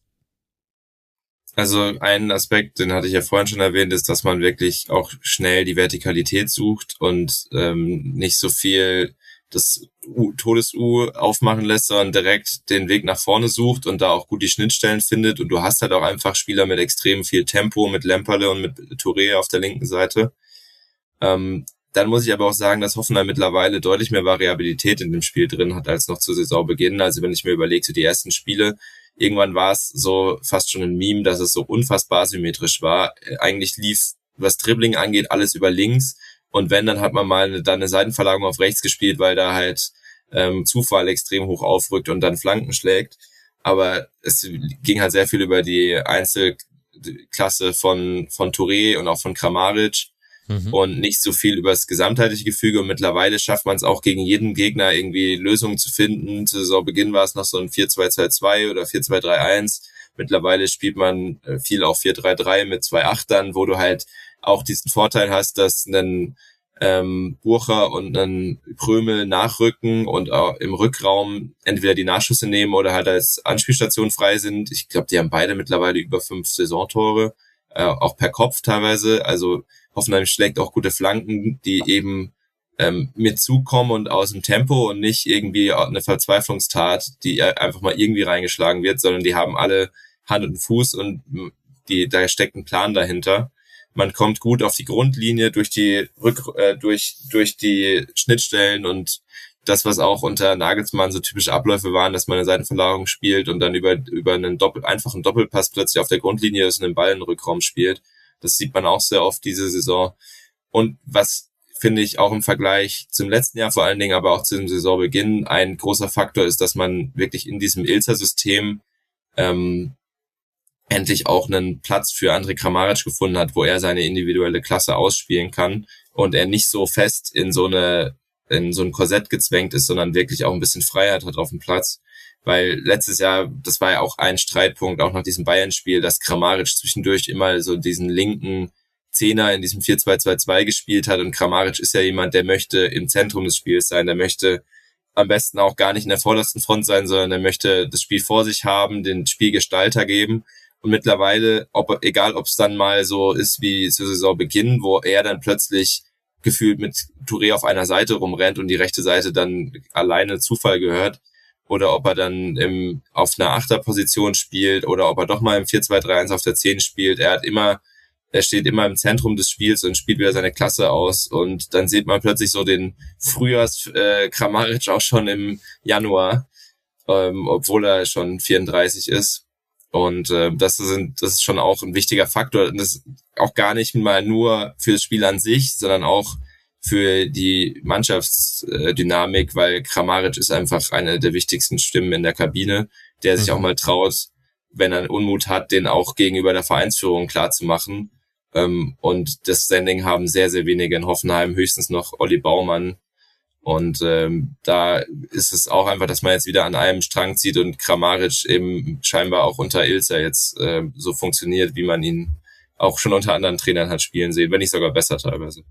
Also ein Aspekt, den hatte ich ja vorhin schon erwähnt, ist, dass man wirklich auch schnell die Vertikalität sucht und nicht so viel das Todes-U aufmachen lässt, sondern direkt den Weg nach vorne sucht und da auch gut die Schnittstellen findet. Und du hast halt auch einfach Spieler mit extrem viel Tempo, mit Lemperle und mit Touré auf der linken Seite. Dann muss ich aber auch sagen, dass Hoffenheim mittlerweile deutlich mehr Variabilität in dem Spiel drin hat als noch zu Saisonbeginn. Also wenn ich mir überlege, so die ersten Spiele, irgendwann war es so fast schon ein Meme, dass es so unfassbar asymmetrisch war. Eigentlich lief, was Dribbling angeht, alles über links. Und wenn, dann hat man mal eine Seitenverlagerung auf rechts gespielt, weil da halt Zufall extrem hoch aufrückt und dann Flanken schlägt. Aber es ging halt sehr viel über die Einzelklasse von Touré und auch von Kramaric. und nicht so viel über das gesamtheitliche Gefüge. Und mittlerweile schafft man es auch gegen jeden Gegner irgendwie Lösungen zu finden. Zu Saisonbeginn war es noch so ein 4-2-2-2 oder 4-2-3-1. Mittlerweile spielt man viel auch 4-3-3 mit 2 Achtern, wo du halt auch diesen Vorteil hast, dass ein Burcher und ein Prömel nachrücken und auch im Rückraum entweder die Nachschüsse nehmen oder halt als Anspielstation frei sind. Ich glaube, die haben beide mittlerweile über 5 Saisontore, auch per Kopf teilweise. Also Hoffenheim schlägt auch gute Flanken, die eben mit zukommen und aus dem Tempo und nicht irgendwie eine Verzweiflungstat, die einfach mal irgendwie reingeschlagen wird, sondern die haben alle Hand und Fuß und da steckt ein Plan dahinter. Man kommt gut auf die Grundlinie durch die durch die Schnittstellen und das, was auch unter Nagelsmann so typische Abläufe waren, dass man eine Seitenverlagerung spielt und dann über einen einfachen Doppelpass plötzlich auf der Grundlinie ist und den Ball in den Rückraum spielt. Das sieht man auch sehr oft diese Saison. Und was, finde ich, auch im Vergleich zum letzten Jahr vor allen Dingen, aber auch zu dem Saisonbeginn ein großer Faktor ist, dass man wirklich in diesem Ilzer-System endlich auch einen Platz für Andrej Kramaric gefunden hat, wo er seine individuelle Klasse ausspielen kann und er nicht so fest in so ein Korsett gezwängt ist, sondern wirklich auch ein bisschen Freiheit hat auf dem Platz. Weil letztes Jahr, das war ja auch ein Streitpunkt, auch nach diesem Bayern-Spiel, dass Kramaric zwischendurch immer so diesen linken Zehner in diesem 4-2-2-2 gespielt hat und Kramaric ist ja jemand, der möchte im Zentrum des Spiels sein, der möchte am besten auch gar nicht in der vordersten Front sein, sondern der möchte das Spiel vor sich haben, den Spielgestalter geben. Und mittlerweile, egal ob es dann mal so ist wie zur Saisonbeginn, wo er dann plötzlich gefühlt mit Touré auf einer Seite rumrennt und die rechte Seite dann alleine Zufall gehört, oder ob er dann auf einer Achterposition spielt oder ob er doch mal im 4-2-3-1 auf der 10 spielt. Er steht immer im Zentrum des Spiels und spielt wieder seine Klasse aus. Und dann sieht man plötzlich so den Frühjahrs-Kramaric auch schon im Januar, obwohl er schon 34 ist. Und das ist schon auch ein wichtiger Faktor. Und das auch gar nicht mal nur für das Spiel an sich, sondern auch für die Mannschaftsdynamik, weil Kramaric ist einfach eine der wichtigsten Stimmen in der Kabine, der sich auch mal traut, wenn er einen Unmut hat, den auch gegenüber der Vereinsführung klar zu machen. Und das Standing haben sehr, sehr wenige in Hoffenheim, höchstens noch Olli Baumann. Und da ist es auch einfach, dass man jetzt wieder an einem Strang zieht und Kramaric eben scheinbar auch unter Ilzer jetzt so funktioniert, wie man ihn auch schon unter anderen Trainern hat spielen sehen, wenn nicht sogar besser teilweise.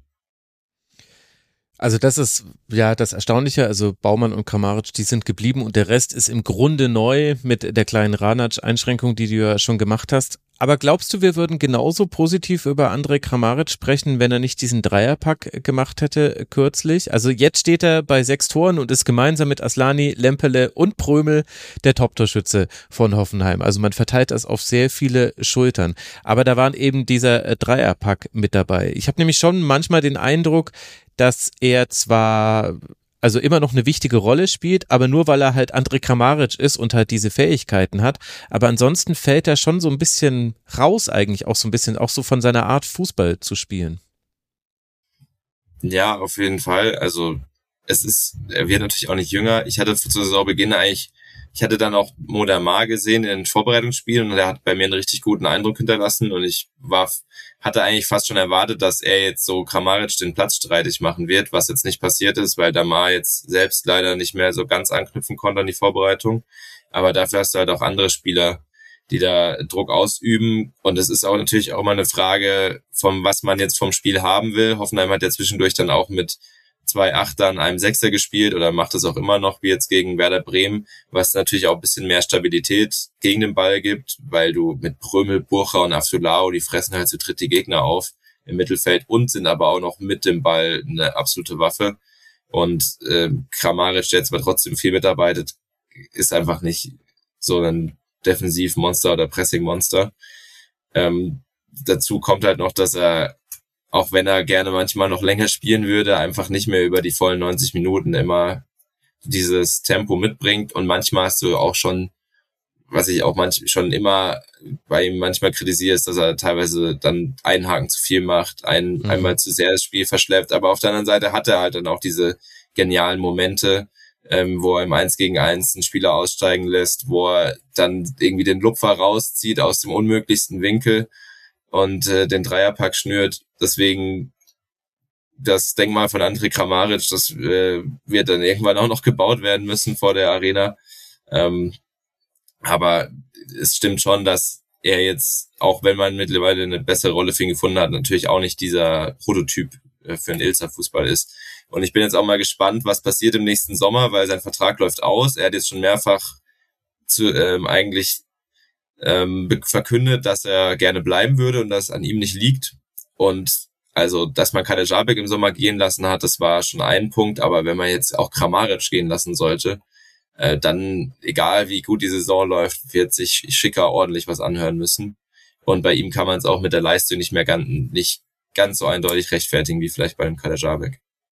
Also das ist ja das Erstaunliche, also Baumann und Kramaric, die sind geblieben und der Rest ist im Grunde neu mit der kleinen Ranac-Einschränkung, die du ja schon gemacht hast. Aber glaubst du, wir würden genauso positiv über Andrej Kramaric sprechen, wenn er nicht diesen Dreierpack gemacht hätte kürzlich? Also jetzt steht er bei 6 Toren und ist gemeinsam mit Aslani, Lempele und Prömel der Top-Torschütze von Hoffenheim. Also man verteilt das auf sehr viele Schultern. Aber da waren eben dieser Dreierpack mit dabei. Ich habe nämlich schon manchmal den Eindruck, dass er zwar also immer noch eine wichtige Rolle spielt, aber nur weil er halt Andrej Kramaric ist und halt diese Fähigkeiten hat. Aber ansonsten fällt er schon so ein bisschen raus eigentlich, auch so ein bisschen, auch so von seiner Art Fußball zu spielen. Ja, auf jeden Fall. Also er wird natürlich auch nicht jünger. Ich hatte zu Saisonbeginn ich hatte dann auch Modamar gesehen in den Vorbereitungsspielen und er hat bei mir einen richtig guten Eindruck hinterlassen und ich hatte eigentlich fast schon erwartet, dass er jetzt so Kramaric den Platz streitig machen wird, was jetzt nicht passiert ist, weil Damar jetzt selbst leider nicht mehr so ganz anknüpfen konnte an die Vorbereitung. Aber dafür hast du halt auch andere Spieler, die da Druck ausüben. Und es ist auch natürlich auch mal eine Frage, was man jetzt vom Spiel haben will. Hoffenheim hat ja zwischendurch dann auch mit 2 Achtern, einem Sechser gespielt oder macht es auch immer noch, wie jetzt gegen Werder Bremen, was natürlich auch ein bisschen mehr Stabilität gegen den Ball gibt, weil du mit Prömel, Burcher und Afsulao, die fressen halt zu dritt die Gegner auf im Mittelfeld und sind aber auch noch mit dem Ball eine absolute Waffe. Und Kramaric, der zwar trotzdem viel mitarbeitet, ist einfach nicht so ein Defensivmonster oder Pressingmonster. Dazu kommt halt noch, dass er, auch wenn er gerne manchmal noch länger spielen würde, einfach nicht mehr über die vollen 90 Minuten immer dieses Tempo mitbringt. Und manchmal hast du auch schon, was ich auch schon immer bei ihm manchmal kritisiere, ist, dass er teilweise dann einen Haken zu viel macht, einmal zu sehr das Spiel verschleppt. Aber auf der anderen Seite hat er halt dann auch diese genialen Momente, wo er im 1-gegen-1 einen Spieler aussteigen lässt, wo er dann irgendwie den Lupfer rauszieht aus dem unmöglichsten Winkel und den Dreierpack schnürt. Deswegen das Denkmal von Andrej Kramaric, das wird dann irgendwann auch noch gebaut werden müssen vor der Arena. Aber es stimmt schon, dass er jetzt, auch wenn man mittlerweile eine bessere Rolle für ihn gefunden hat, natürlich auch nicht dieser Prototyp für einen Ilzer-Fußball ist. Und ich bin jetzt auch mal gespannt, was passiert im nächsten Sommer, weil sein Vertrag läuft aus. Er hat jetzt schon mehrfach verkündet, dass er gerne bleiben würde und dass es an ihm nicht liegt. Und also, dass man Kaderabek im Sommer gehen lassen hat, das war schon ein Punkt. Aber wenn man jetzt auch Kramaric gehen lassen sollte, dann, egal wie gut die Saison läuft, wird sich Schicker ordentlich was anhören müssen. Und bei ihm kann man es auch mit der Leistung nicht ganz so eindeutig rechtfertigen wie vielleicht bei dem Kaderabek.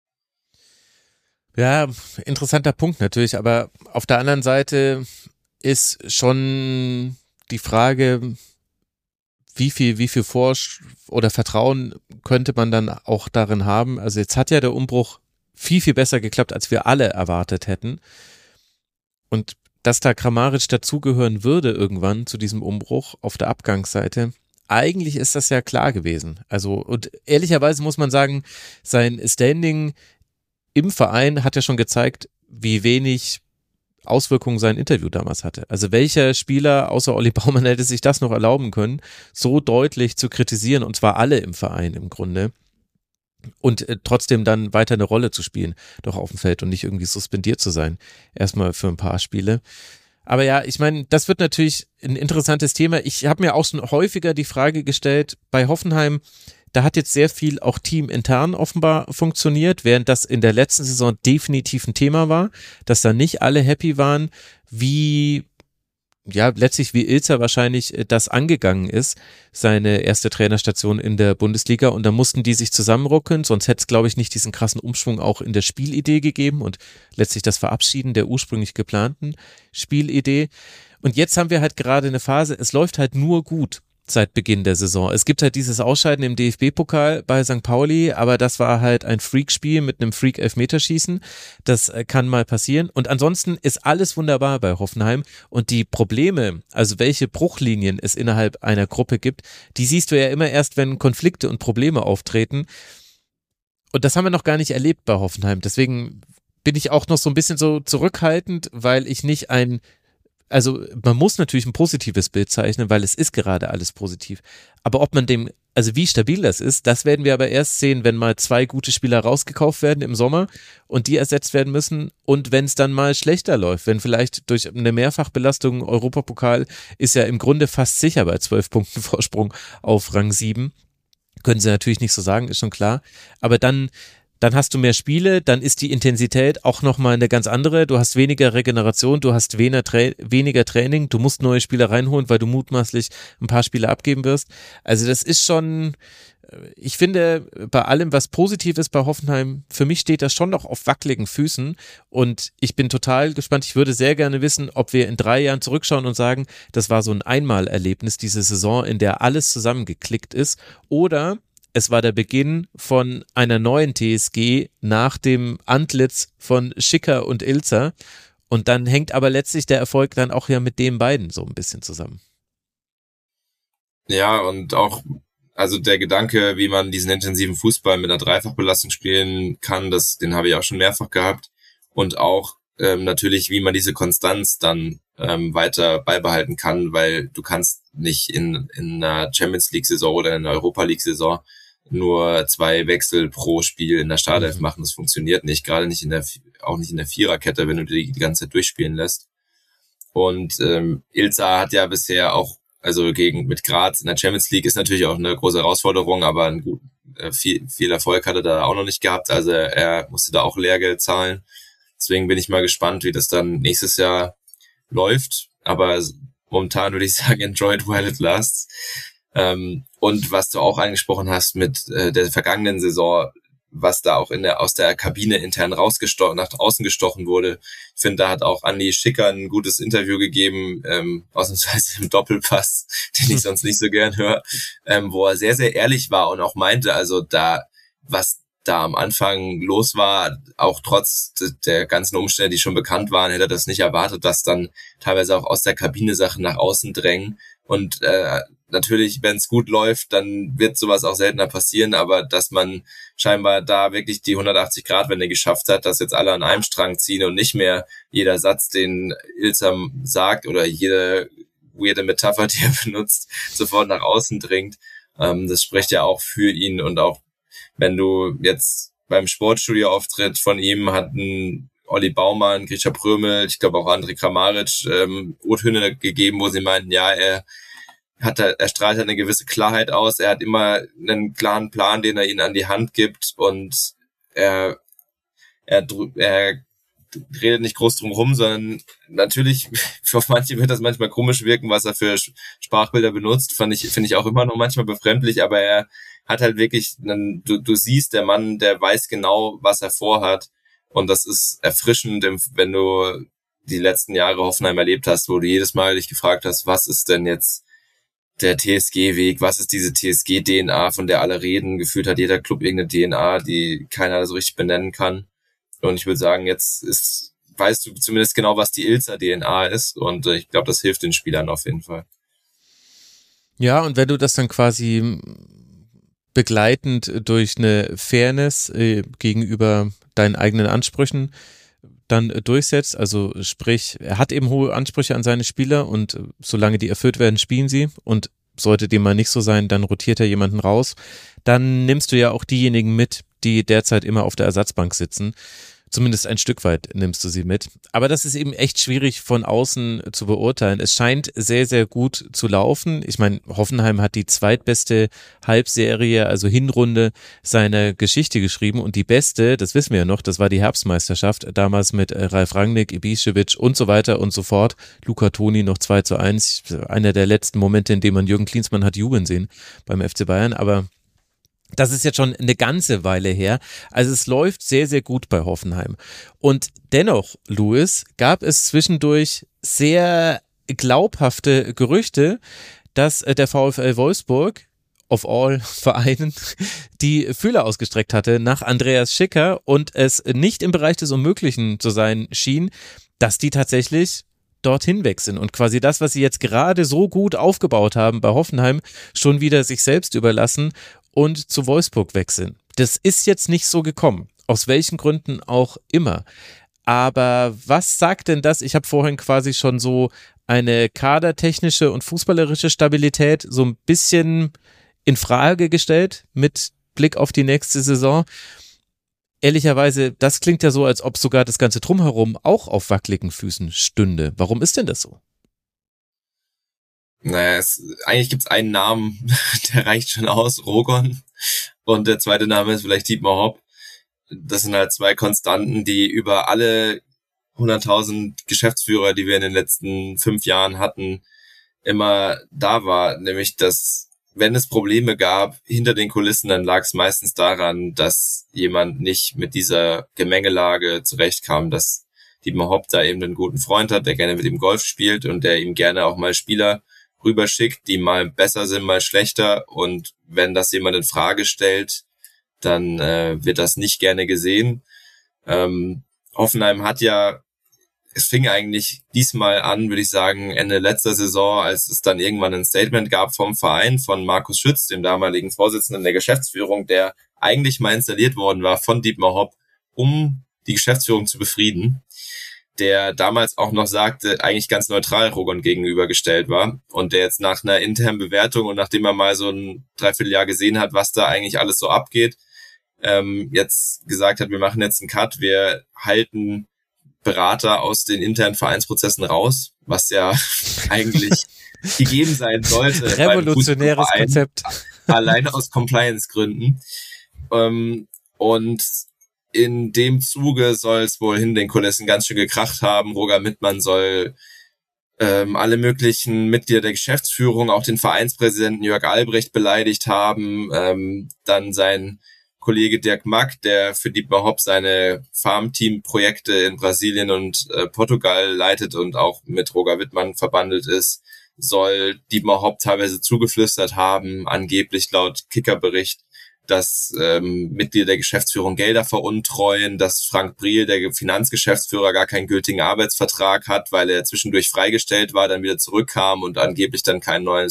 Ja, interessanter Punkt natürlich, aber auf der anderen Seite ist schon die Frage, wie viel oder Vertrauen könnte man dann auch darin haben. Also jetzt hat ja der Umbruch viel, viel besser geklappt, als wir alle erwartet hätten. Und dass da Kramaric dazugehören würde irgendwann zu diesem Umbruch auf der Abgangsseite, eigentlich ist das ja klar gewesen. Also, und ehrlicherweise muss man sagen, sein Standing im Verein hat ja schon gezeigt, wie wenig Auswirkungen sein Interview damals hatte. Also welcher Spieler außer Olli Baumann hätte sich das noch erlauben können, so deutlich zu kritisieren, und zwar alle im Verein im Grunde, und trotzdem dann weiter eine Rolle zu spielen, doch auf dem Feld und nicht irgendwie suspendiert zu sein, erstmal für ein paar Spiele. Aber ja, ich meine, das wird natürlich ein interessantes Thema. Ich habe mir auch schon häufiger die Frage gestellt, bei Hoffenheim, da hat jetzt sehr viel auch teamintern offenbar funktioniert, während das in der letzten Saison definitiv ein Thema war, dass da nicht alle happy waren, letztlich wie Ilzer wahrscheinlich das angegangen ist, seine erste Trainerstation in der Bundesliga, und da mussten die sich zusammenruckeln, sonst hätte es, glaube ich, nicht diesen krassen Umschwung auch in der Spielidee gegeben und letztlich das Verabschieden der ursprünglich geplanten Spielidee. Und jetzt haben wir halt gerade eine Phase, es läuft halt nur gut seit Beginn der Saison. Es gibt halt dieses Ausscheiden im DFB-Pokal bei St. Pauli, aber das war halt ein Freakspiel mit einem Freak-Elfmeterschießen. Das kann mal passieren. Und ansonsten ist alles wunderbar bei Hoffenheim. Und die Probleme, also welche Bruchlinien es innerhalb einer Gruppe gibt, die siehst du ja immer erst, wenn Konflikte und Probleme auftreten. Und das haben wir noch gar nicht erlebt bei Hoffenheim. Deswegen bin ich auch noch so ein bisschen so zurückhaltend, weil ich nicht also man muss natürlich ein positives Bild zeichnen, weil es ist gerade alles positiv. Aber ob man also wie stabil das ist, das werden wir aber erst sehen, wenn mal 2 gute Spieler rausgekauft werden im Sommer und die ersetzt werden müssen, und wenn es dann mal schlechter läuft, wenn vielleicht durch eine Mehrfachbelastung Europapokal ist ja im Grunde fast sicher bei 12 Punkten Vorsprung auf Rang 7. Können sie natürlich nicht so sagen, ist schon klar. Aber dann hast du mehr Spiele, dann ist die Intensität auch nochmal eine ganz andere. Du hast weniger Regeneration, du hast weniger Training, du musst neue Spieler reinholen, weil du mutmaßlich ein paar Spiele abgeben wirst. Also das ist schon, ich finde, bei allem, was positiv ist bei Hoffenheim, für mich steht das schon noch auf wackeligen Füßen, und ich bin total gespannt. Ich würde sehr gerne wissen, ob wir in 3 Jahren zurückschauen und sagen, das war so ein Einmalerlebnis, diese Saison, in der alles zusammengeklickt ist, oder es war der Beginn von einer neuen TSG nach dem Antlitz von Schicker und Ilzer, und dann hängt aber letztlich der Erfolg dann auch ja mit den beiden so ein bisschen zusammen. Ja, und auch, also der Gedanke, wie man diesen intensiven Fußball mit einer Dreifachbelastung spielen kann, den habe ich auch schon mehrfach gehabt, und auch natürlich, wie man diese Konstanz dann weiter beibehalten kann, weil du kannst nicht in einer Champions League Saison oder in einer Europa League Saison nur 2 Wechsel pro Spiel in der Startelf machen. Das funktioniert nicht, gerade nicht auch nicht in der Viererkette, wenn du die ganze Zeit durchspielen lässt. Und Ilzer hat ja bisher auch, also mit Graz in der Champions League ist natürlich auch eine große Herausforderung, aber viel Erfolg hat er da auch noch nicht gehabt. Also er musste da auch Lehrgeld zahlen. Deswegen bin ich mal gespannt, wie das dann nächstes Jahr läuft. Aber momentan würde ich sagen, enjoy it while it lasts. Und was du auch angesprochen hast mit der vergangenen Saison, was da auch aus der Kabine intern nach außen gestochen wurde. Ich finde, da hat auch Andi Schicker ein gutes Interview gegeben, ausnahmsweise im Doppelpass, den ich sonst nicht so gern höre, wo er sehr, sehr ehrlich war und auch meinte, also was da am Anfang los war, auch trotz der ganzen Umstände, die schon bekannt waren, hätte er das nicht erwartet, dass dann teilweise auch aus der Kabine Sachen nach außen drängen. Und natürlich, wenn es gut läuft, dann wird sowas auch seltener passieren, aber dass man scheinbar da wirklich die 180-Grad-Wende geschafft hat, dass jetzt alle an einem Strang ziehen und nicht mehr jeder Satz, den Ilzer sagt oder jede weirde Metapher, die er benutzt, sofort nach außen dringt. Das spricht ja auch für ihn, und auch wenn du jetzt beim Sportstudio-Auftritt von ihm hatten Olli Baumann, Grisha Prömel, ich glaube auch André Kramaric O-Töne gegeben, wo sie meinten, ja, er strahlt eine gewisse Klarheit aus, er hat immer einen klaren Plan, den er ihnen an die Hand gibt, und er redet nicht groß drum rum, sondern natürlich, für manche wird das manchmal komisch wirken, was er für Sprachbilder benutzt, finde ich auch immer noch manchmal befremdlich, aber er hat halt wirklich, du siehst, der Mann, der weiß genau, was er vorhat, und das ist erfrischend, wenn du die letzten Jahre Hoffenheim erlebt hast, wo du jedes Mal dich gefragt hast, was ist denn jetzt der TSG-Weg, was ist diese TSG-DNA, von der alle reden, gefühlt hat jeder Club irgendeine DNA, die keiner so richtig benennen kann. Und ich würde sagen, weißt du zumindest genau, was die Ilzer DNA ist, und ich glaube, das hilft den Spielern auf jeden Fall. Ja, und wenn du das dann quasi begleitend durch eine Fairness gegenüber deinen eigenen Ansprüchen dann durchsetzt, also sprich, er hat eben hohe Ansprüche an seine Spieler, und solange die erfüllt werden, spielen sie, und sollte dem mal nicht so sein, dann rotiert er jemanden raus, dann nimmst du ja auch diejenigen mit, die derzeit immer auf der Ersatzbank sitzen. Zumindest ein Stück weit nimmst du sie mit. Aber das ist eben echt schwierig von außen zu beurteilen. Es scheint sehr, sehr gut zu laufen. Ich meine, Hoffenheim hat die zweitbeste Halbserie, also Hinrunde seiner Geschichte geschrieben, und die beste, das wissen wir ja noch, das war die Herbstmeisterschaft, damals mit Ralf Rangnick, Ibišević und so weiter und so fort. Luca Toni noch 2:1, einer der letzten Momente, in dem man Jürgen Klinsmann hat jubeln sehen beim FC Bayern, aber das ist jetzt schon eine ganze Weile her. Also es läuft sehr, sehr gut bei Hoffenheim. Und dennoch, Louis, gab es zwischendurch sehr glaubhafte Gerüchte, dass der VfL Wolfsburg of all Vereinen die Fühler ausgestreckt hatte nach Andreas Schicker und es nicht im Bereich des Unmöglichen zu sein schien, dass die tatsächlich dorthin wechseln und quasi das, was sie jetzt gerade so gut aufgebaut haben bei Hoffenheim, schon wieder sich selbst überlassen und zu Wolfsburg wechseln. Das ist jetzt nicht so gekommen, aus welchen Gründen auch immer. Aber was sagt denn das? Ich habe vorhin quasi schon so eine kadertechnische und fußballerische Stabilität so ein bisschen in Frage gestellt mit Blick auf die nächste Saison. Ehrlicherweise, das klingt ja so, als ob sogar das ganze Drumherum auch auf wackeligen Füßen stünde. Warum ist denn das so? Naja, eigentlich gibt's einen Namen, der reicht schon aus, Rogon. Und der zweite Name ist vielleicht Dietmar Hopp. Das sind halt zwei Konstanten, die über alle 100.000 Geschäftsführer, die wir in den letzten 5 Jahren hatten, immer da war. Nämlich, dass, wenn es Probleme gab hinter den Kulissen, dann lag es meistens daran, dass jemand nicht mit dieser Gemengelage zurechtkam, dass Dietmar Hopp da eben einen guten Freund hat, der gerne mit ihm Golf spielt und der ihm gerne auch mal Spieler rüberschickt, die mal besser sind, mal schlechter, und wenn das jemand in Frage stellt, dann wird das nicht gerne gesehen. Hoffenheim hat ja, es fing eigentlich diesmal an, würde ich sagen, Ende letzter Saison, als es dann irgendwann ein Statement gab vom Verein, von Markus Schütz, dem damaligen Vorsitzenden der Geschäftsführung, der eigentlich mal installiert worden war von Dietmar Hopp, um die Geschäftsführung zu befrieden, der damals auch noch sagte, eigentlich ganz neutral Rogon gegenübergestellt war, und der jetzt nach einer internen Bewertung und nachdem er mal so ein Dreivierteljahr gesehen hat, was da eigentlich alles so abgeht, jetzt gesagt hat, wir machen jetzt einen Cut, wir halten Berater aus den internen Vereinsprozessen raus, was ja eigentlich gegeben sein sollte. Revolutionäres Konzept. Alleine aus Compliance-Gründen. Und in dem Zuge soll es wohl hinter den Kulissen ganz schön gekracht haben. Roger Mittmann soll alle möglichen Mitglieder der Geschäftsführung, auch den Vereinspräsidenten Jörg Albrecht beleidigt haben. Dann sein Kollege Dirk Mack, der für Dietmar Hopp seine Farmteam-Projekte in Brasilien und Portugal leitet und auch mit Roger Wittmann verbandelt ist, soll Dietmar Hopp teilweise zugeflüstert haben, angeblich laut Kicker-Bericht, dass Mitglieder der Geschäftsführung Gelder veruntreuen, dass Frank Briel, der Finanzgeschäftsführer, gar keinen gültigen Arbeitsvertrag hat, weil er zwischendurch freigestellt war, dann wieder zurückkam und angeblich dann kein neues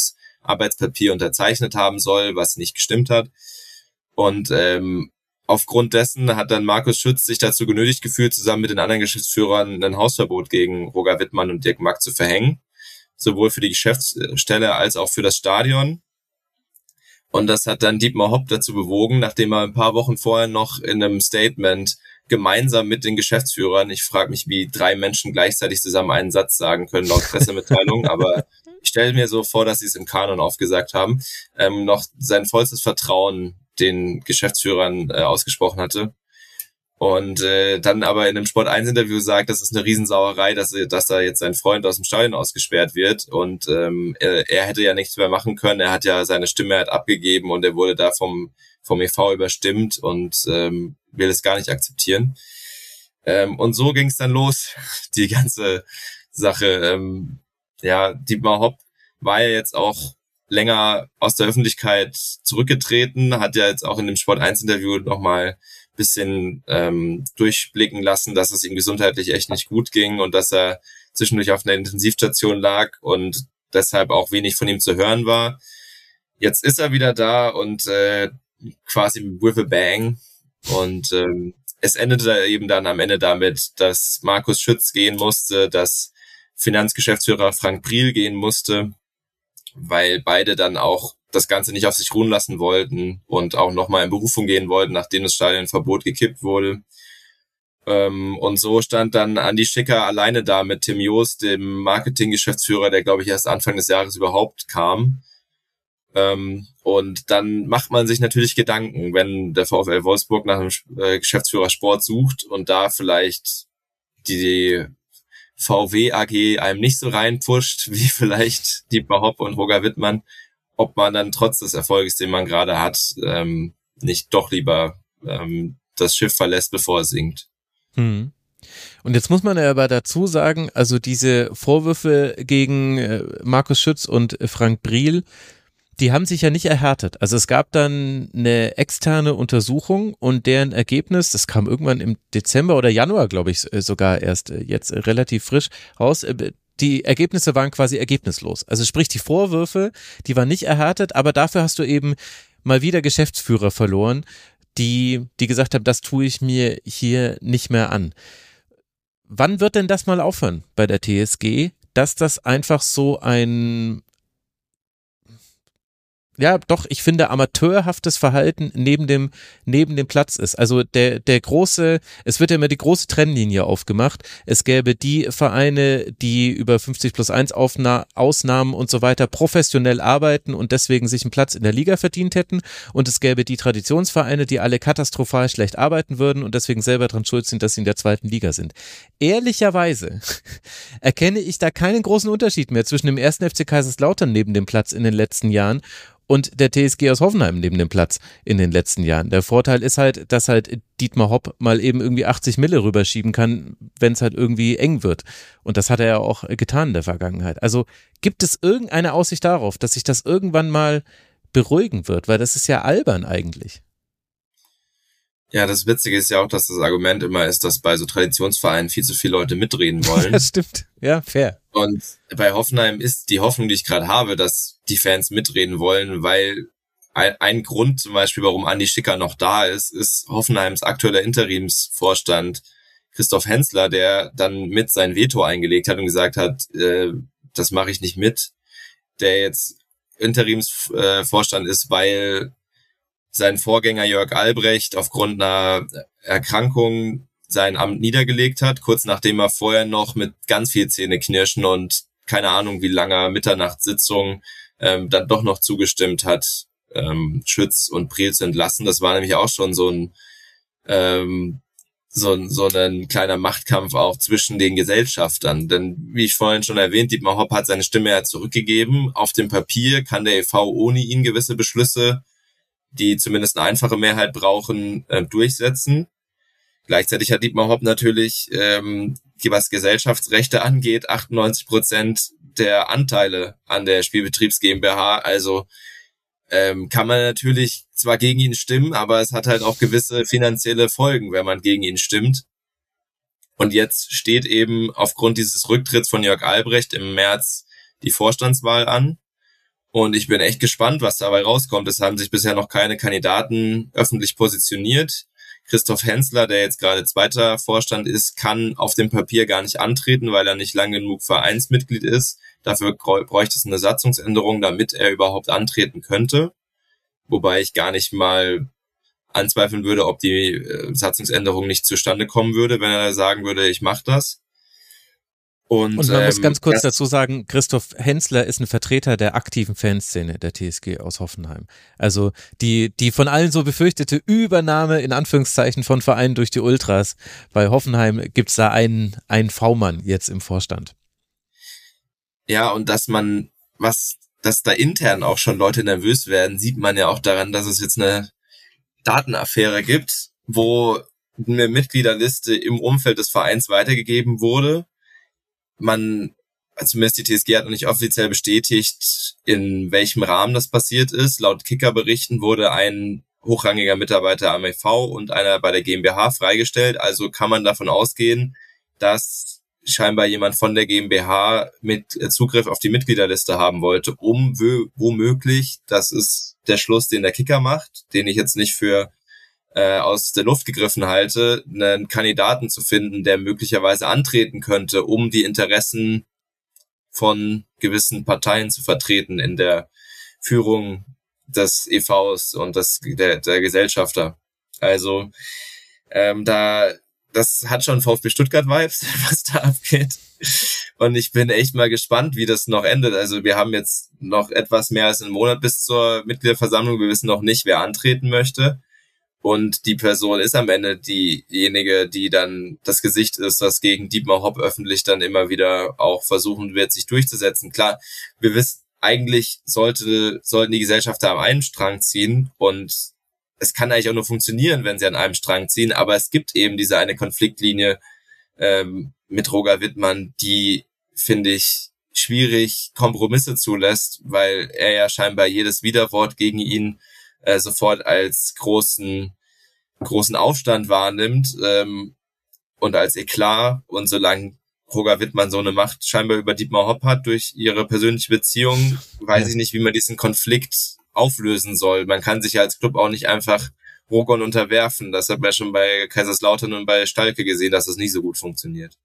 Arbeitspapier unterzeichnet haben soll, was nicht gestimmt hat. Und aufgrund dessen hat dann Markus Schütz sich dazu genötigt gefühlt, zusammen mit den anderen Geschäftsführern ein Hausverbot gegen Roger Wittmann und Dirk Mack zu verhängen, sowohl für die Geschäftsstelle als auch für das Stadion. Und das hat dann Dietmar Hopp dazu bewogen, nachdem er ein paar Wochen vorher noch in einem Statement gemeinsam mit den Geschäftsführern, ich frage mich, wie 3 Menschen gleichzeitig zusammen einen Satz sagen können, laut Pressemitteilung, aber ich stelle mir so vor, dass sie es im Kanon aufgesagt haben, noch sein vollstes Vertrauen den Geschäftsführern ausgesprochen hatte. Und dann aber in einem Sport1-Interview sagt, das ist eine Riesensauerei, dass da jetzt sein Freund aus dem Stadion ausgesperrt wird. Und er hätte ja nichts mehr machen können. Er hat ja seine Stimme abgegeben und er wurde da vom e.V. überstimmt und will es gar nicht akzeptieren. Und so ging es dann los, die ganze Sache. Dietmar Hopp war ja jetzt auch länger aus der Öffentlichkeit zurückgetreten, hat ja jetzt auch in dem Sport1-Interview nochmal ein bisschen durchblicken lassen, dass es ihm gesundheitlich echt nicht gut ging und dass er zwischendurch auf einer Intensivstation lag und deshalb auch wenig von ihm zu hören war. Jetzt ist er wieder da und quasi with a bang und es endete eben dann am Ende damit, dass Markus Schütz gehen musste, dass Finanzgeschäftsführer Frank Briel gehen musste, weil beide dann auch das Ganze nicht auf sich ruhen lassen wollten und auch nochmal in Berufung gehen wollten, nachdem das Stadionverbot gekippt wurde. Und so stand dann Andi Schicker alleine da mit Tim Joost, dem Marketinggeschäftsführer, der, glaube ich, erst Anfang des Jahres überhaupt kam. Und dann macht man sich natürlich Gedanken, wenn der VfL Wolfsburg nach einem Geschäftsführer Sport sucht und da vielleicht die VW AG einem nicht so reinpusht, wie vielleicht Dietmar Hopp und Roger Wittmann, ob man dann trotz des Erfolges, den man gerade hat, nicht doch lieber das Schiff verlässt, bevor es sinkt. Und jetzt muss man ja aber dazu sagen, also diese Vorwürfe gegen Markus Schütz und Frank Briel, die haben sich ja nicht erhärtet. Also es gab dann eine externe Untersuchung und deren Ergebnis, das kam irgendwann im Dezember oder Januar, glaube ich, sogar erst jetzt relativ frisch raus. Die Ergebnisse waren quasi ergebnislos. Also sprich, die Vorwürfe, die waren nicht erhärtet, aber dafür hast du eben mal wieder Geschäftsführer verloren, die gesagt haben, das tue ich mir hier nicht mehr an. Wann wird denn das mal aufhören bei der TSG, dass das einfach so ein, ja, doch, ich finde, amateurhaftes Verhalten neben dem Platz ist. Also es wird ja immer die große Trennlinie aufgemacht. Es gäbe die Vereine, die über 50+1 Ausnahmen und so weiter professionell arbeiten und deswegen sich einen Platz in der Liga verdient hätten. Und es gäbe die Traditionsvereine, die alle katastrophal schlecht arbeiten würden und deswegen selber dran schuld sind, dass sie in der 2. Liga sind. Ehrlicherweise erkenne ich da keinen großen Unterschied mehr zwischen dem 1. FC Kaiserslautern neben dem Platz in den letzten Jahren und der TSG aus Hoffenheim neben dem Platz in den letzten Jahren. Der Vorteil ist halt, dass halt Dietmar Hopp mal eben irgendwie 80 Mille rüberschieben kann, wenn es halt irgendwie eng wird. Und das hat er ja auch getan in der Vergangenheit. Also gibt es irgendeine Aussicht darauf, dass sich das irgendwann mal beruhigen wird? Weil das ist ja albern eigentlich. Ja, das Witzige ist ja auch, dass das Argument immer ist, dass bei so Traditionsvereinen viel zu viele Leute mitreden wollen. Das stimmt, ja, fair. Und bei Hoffenheim ist die Hoffnung, die ich gerade habe, dass die Fans mitreden wollen, weil ein Grund zum Beispiel, warum Andi Schicker noch da ist Hoffenheims aktueller Interimsvorstand Christoph Hensler, der dann mit sein Veto eingelegt hat und gesagt hat, das mache ich nicht mit, der jetzt Interimsvorstand ist, weil sein Vorgänger Jörg Albrecht aufgrund einer Erkrankung sein Amt niedergelegt hat, kurz nachdem er vorher noch mit ganz viel Zähneknirschen und keine Ahnung wie langer Mitternachtssitzung dann doch noch zugestimmt hat, Schütz und Briel zu entlassen. Das war nämlich auch schon so ein kleiner Machtkampf auch zwischen den Gesellschaftern. Denn wie ich vorhin schon erwähnt, Dietmar Hopp hat seine Stimme ja zurückgegeben. Auf dem Papier kann der e.V. ohne ihn gewisse Beschlüsse, die zumindest eine einfache Mehrheit brauchen, durchsetzen. Gleichzeitig hat Dietmar Hopp natürlich, was Gesellschaftsrechte angeht, 98% der Anteile an der Spielbetriebs GmbH. Also kann man natürlich zwar gegen ihn stimmen, aber es hat halt auch gewisse finanzielle Folgen, wenn man gegen ihn stimmt. Und jetzt steht eben aufgrund dieses Rücktritts von Jörg Albrecht im März die Vorstandswahl an. Und ich bin echt gespannt, was dabei rauskommt. Es haben sich bisher noch keine Kandidaten öffentlich positioniert. Christoph Hensler, der jetzt gerade zweiter Vorstand ist, kann auf dem Papier gar nicht antreten, weil er nicht lang genug Vereinsmitglied ist. Dafür bräuchte es eine Satzungsänderung, damit er überhaupt antreten könnte. Wobei ich gar nicht mal anzweifeln würde, ob die Satzungsänderung nicht zustande kommen würde, wenn er sagen würde, ich mache das. Und man muss ganz kurz dazu sagen, Christoph Hensler ist ein Vertreter der aktiven Fanszene der TSG aus Hoffenheim. Also die von allen so befürchtete Übernahme in Anführungszeichen von Vereinen durch die Ultras. Bei Hoffenheim gibt's da einen V-Mann jetzt im Vorstand. Ja, und dass da intern auch schon Leute nervös werden, sieht man ja auch daran, dass es jetzt eine Datenaffäre gibt, wo eine Mitgliederliste im Umfeld des Vereins weitergegeben wurde. Zumindest die TSG hat noch nicht offiziell bestätigt, in welchem Rahmen das passiert ist. Laut Kicker-Berichten wurde ein hochrangiger Mitarbeiter am e.V. und einer bei der GmbH freigestellt. Also kann man davon ausgehen, dass scheinbar jemand von der GmbH mit Zugriff auf die Mitgliederliste haben wollte, um womöglich, das ist der Schluss, den der Kicker macht, den ich jetzt nicht für aus der Luft gegriffen halte, einen Kandidaten zu finden, der möglicherweise antreten könnte, um die Interessen von gewissen Parteien zu vertreten in der Führung des EVs und der Gesellschafter. Also das hat schon VfB Stuttgart-Vibes, was da abgeht. Und ich bin echt mal gespannt, wie das noch endet. Also wir haben jetzt noch etwas mehr als einen Monat bis zur Mitgliederversammlung. Wir wissen noch nicht, wer antreten möchte. Und die Person ist am Ende diejenige, die dann das Gesicht ist, das gegen Dietmar Hopp öffentlich dann immer wieder auch versuchen wird, sich durchzusetzen. Klar, wir wissen, eigentlich sollten die Gesellschafter am einen Strang ziehen und es kann eigentlich auch nur funktionieren, wenn sie an einem Strang ziehen, aber es gibt eben diese eine Konfliktlinie mit Roger Wittmann, die, finde ich, schwierig Kompromisse zulässt, weil er ja scheinbar jedes Widerwort gegen ihn sofort als großen Aufstand wahrnimmt und als Eklat. Und solange Roger Wittmann so eine Macht scheinbar über Dietmar Hopp hat durch ihre persönliche Beziehung, weiß ich nicht, wie man diesen Konflikt auflösen soll. Man kann sich ja als Club auch nicht einfach Rogon unterwerfen. Das hat man schon bei Kaiserslautern und bei Schalke gesehen, dass das nicht so gut funktioniert.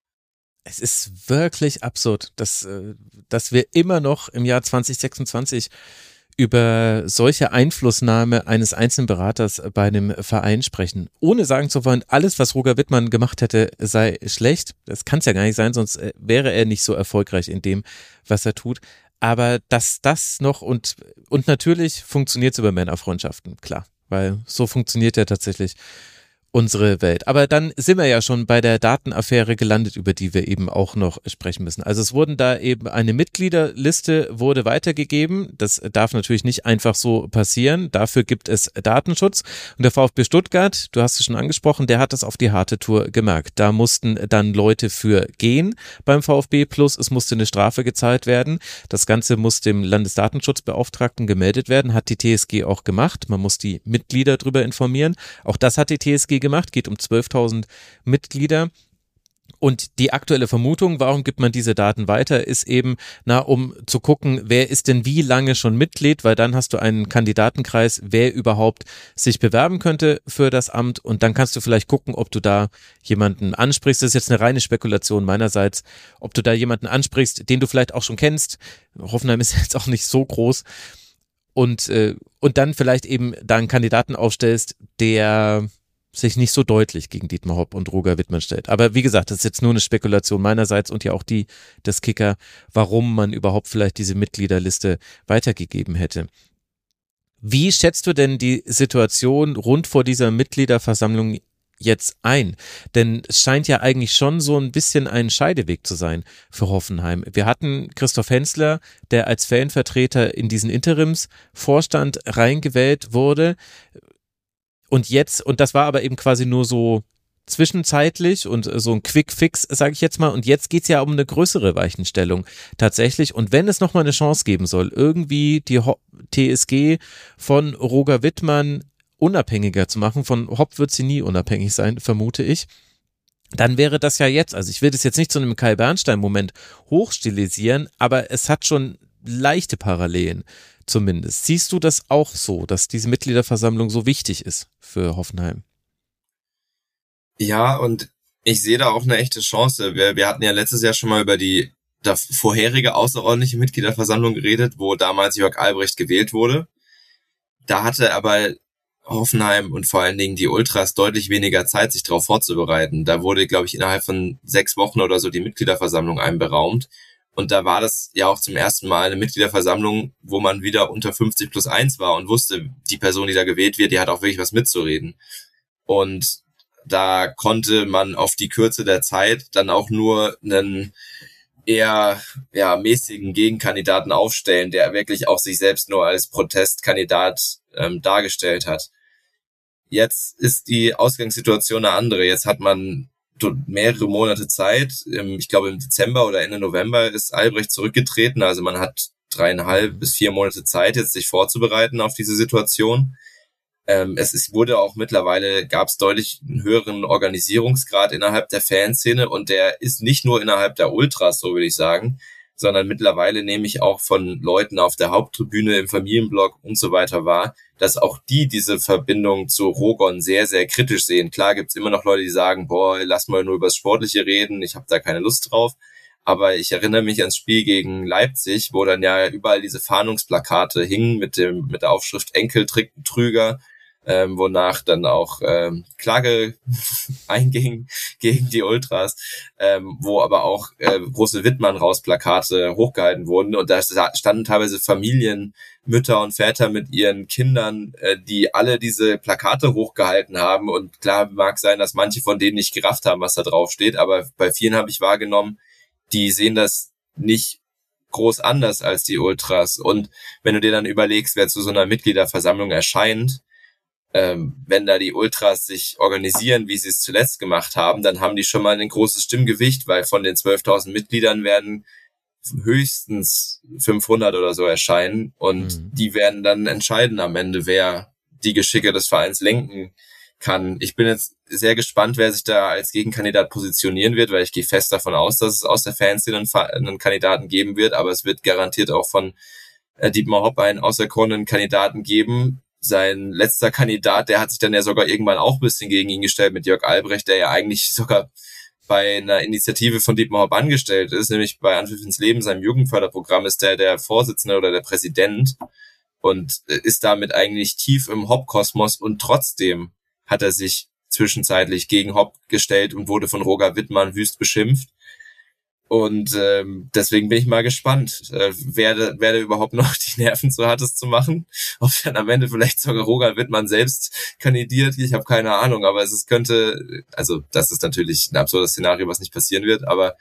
Es ist wirklich absurd, dass wir immer noch im Jahr 2026 über solche Einflussnahme eines einzelnen Beraters bei einem Verein sprechen, ohne sagen zu wollen, alles, was Roger Wittmann gemacht hätte, sei schlecht. Das kann es ja gar nicht sein, sonst wäre er nicht so erfolgreich in dem, was er tut. Aber dass das noch und natürlich funktioniert es über Männerfreundschaften, klar, weil so funktioniert ja tatsächlich unsere Welt. Aber dann sind wir ja schon bei der Datenaffäre gelandet, über die wir eben auch noch sprechen müssen. Also es wurden da eben eine Mitgliederliste wurde weitergegeben. Das darf natürlich nicht einfach so passieren. Dafür gibt es Datenschutz. Und der VfB Stuttgart, du hast es schon angesprochen, der hat das auf die harte Tour gemerkt. Da mussten dann Leute für gehen beim VfB, plus es musste eine Strafe gezahlt werden. Das Ganze muss dem Landesdatenschutzbeauftragten gemeldet werden, hat die TSG auch gemacht. Man muss die Mitglieder darüber informieren. Auch das hat die TSG gemacht, geht um 12.000 Mitglieder. Und die aktuelle Vermutung, warum gibt man diese Daten weiter, ist eben, um zu gucken, wer ist denn wie lange schon Mitglied, weil dann hast du einen Kandidatenkreis, wer überhaupt sich bewerben könnte für das Amt und dann kannst du vielleicht gucken, ob du da jemanden ansprichst, das ist jetzt eine reine Spekulation meinerseits, ob du da jemanden ansprichst, den du vielleicht auch schon kennst. Hoffenheim ist jetzt auch nicht so groß und dann vielleicht eben da einen Kandidaten aufstellst, der sich nicht so deutlich gegen Dietmar Hopp und Roger Wittmann stellt. Aber wie gesagt, das ist jetzt nur eine Spekulation meinerseits und ja auch die des Kicker, warum man überhaupt vielleicht diese Mitgliederliste weitergegeben hätte. Wie schätzt du denn die Situation rund vor dieser Mitgliederversammlung jetzt ein? Denn es scheint ja eigentlich schon so ein bisschen ein Scheideweg zu sein für Hoffenheim. Wir hatten Christoph Hensler, der als Fanvertreter in diesen Interimsvorstand reingewählt wurde. Und das war aber eben quasi nur so zwischenzeitlich und so ein Quick-Fix, sage ich jetzt mal. Und jetzt geht's ja um eine größere Weichenstellung tatsächlich. Und wenn es nochmal eine Chance geben soll, irgendwie die TSG von Roger Wittmann unabhängiger zu machen, von Hopp wird sie nie unabhängig sein, vermute ich, dann wäre das ja jetzt, also ich will das jetzt nicht zu einem Kai Bernstein-Moment hochstilisieren, aber es hat schon leichte Parallelen zumindest. Siehst du das auch so, dass diese Mitgliederversammlung so wichtig ist für Hoffenheim? Ja, und ich sehe da auch eine echte Chance. Wir hatten ja letztes Jahr schon mal über die vorherige außerordentliche Mitgliederversammlung geredet, wo damals Jörg Albrecht gewählt wurde. Da hatte aber Hoffenheim und vor allen Dingen die Ultras deutlich weniger Zeit, sich darauf vorzubereiten. Da wurde, glaube ich, innerhalb von 6 Wochen oder so die Mitgliederversammlung einem beraumt. Und da war das ja auch zum ersten Mal eine Mitgliederversammlung, wo man wieder unter 50+1 war und wusste, die Person, die da gewählt wird, die hat auch wirklich was mitzureden. Und da konnte man auf die Kürze der Zeit dann auch nur einen eher mäßigen Gegenkandidaten aufstellen, der wirklich auch sich selbst nur als Protestkandidat dargestellt hat. Jetzt ist die Ausgangssituation eine andere. Jetzt hat man mehrere Monate Zeit. Ich glaube im Dezember oder Ende November ist Albrecht zurückgetreten. Also man hat 3,5 bis 4 Monate Zeit, jetzt sich vorzubereiten auf diese Situation. Wurde auch mittlerweile, gab es deutlich einen höheren Organisierungsgrad innerhalb der Fanszene und der ist nicht nur innerhalb der Ultras, so würde ich sagen, sondern mittlerweile nehme ich auch von Leuten auf der Haupttribüne, im Familienblock und so weiter wahr, dass auch die diese Verbindung zu Rogon sehr, sehr kritisch sehen. Klar gibt's immer noch Leute, die sagen, lass mal nur über das Sportliche reden, ich habe da keine Lust drauf. Aber ich erinnere mich ans Spiel gegen Leipzig, wo dann ja überall diese Fahndungsplakate hingen mit der Aufschrift Enkeltrüger, wonach dann auch Klage einging gegen die Ultras, wo aber auch große Wittmann-Raus-Plakate hochgehalten wurden und da standen teilweise Familien, Mütter und Väter mit ihren Kindern, die alle diese Plakate hochgehalten haben und klar mag sein, dass manche von denen nicht gerafft haben, was da drauf steht, aber bei vielen habe ich wahrgenommen, die sehen das nicht groß anders als die Ultras und wenn du dir dann überlegst, wer zu so einer Mitgliederversammlung erscheint, wenn da die Ultras sich organisieren, wie sie es zuletzt gemacht haben, dann haben die schon mal ein großes Stimmgewicht, weil von den 12.000 Mitgliedern werden höchstens 500 oder so erscheinen und die werden dann entscheiden am Ende, wer die Geschicke des Vereins lenken kann. Ich bin jetzt sehr gespannt, wer sich da als Gegenkandidat positionieren wird, weil ich gehe fest davon aus, dass es aus der Fanszene einen Kandidaten geben wird, aber es wird garantiert auch von Dietmar Hopp einen auserkorenen Kandidaten geben. Sein letzter Kandidat, der hat sich dann ja sogar irgendwann auch ein bisschen gegen ihn gestellt mit Jörg Albrecht, der ja eigentlich sogar bei einer Initiative von Dietmar Hopp angestellt ist, nämlich bei Anpfiff ins Leben, seinem Jugendförderprogramm, ist der Vorsitzende oder der Präsident und ist damit eigentlich tief im Hopp-Kosmos und trotzdem hat er sich zwischenzeitlich gegen Hopp gestellt und wurde von Roger Wittmann wüst beschimpft. Und deswegen bin ich mal gespannt, wer überhaupt noch die Nerven zu hat, es zu machen. Ob dann am Ende vielleicht sogar Roger Wittmann selbst kandidiert, ich habe keine Ahnung. Aber das ist natürlich ein absurdes Szenario, was nicht passieren wird. Aber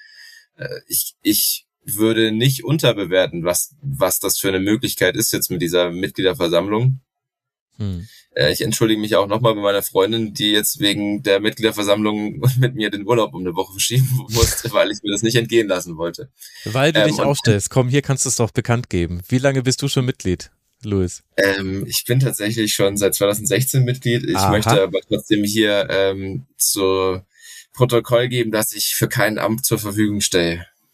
ich würde nicht unterbewerten, was das für eine Möglichkeit ist jetzt mit dieser Mitgliederversammlung. Ich entschuldige mich auch nochmal bei meiner Freundin, die jetzt wegen der Mitgliederversammlung mit mir den Urlaub um eine Woche verschieben musste, weil ich mir das nicht entgehen lassen wollte. Weil du dich aufstellst. Komm, hier kannst du es doch bekannt geben. Wie lange bist du schon Mitglied, Louis? Ich bin tatsächlich schon seit 2016 Mitglied. Ich möchte aber trotzdem hier zu Protokoll geben, dass ich für kein Amt zur Verfügung stehe.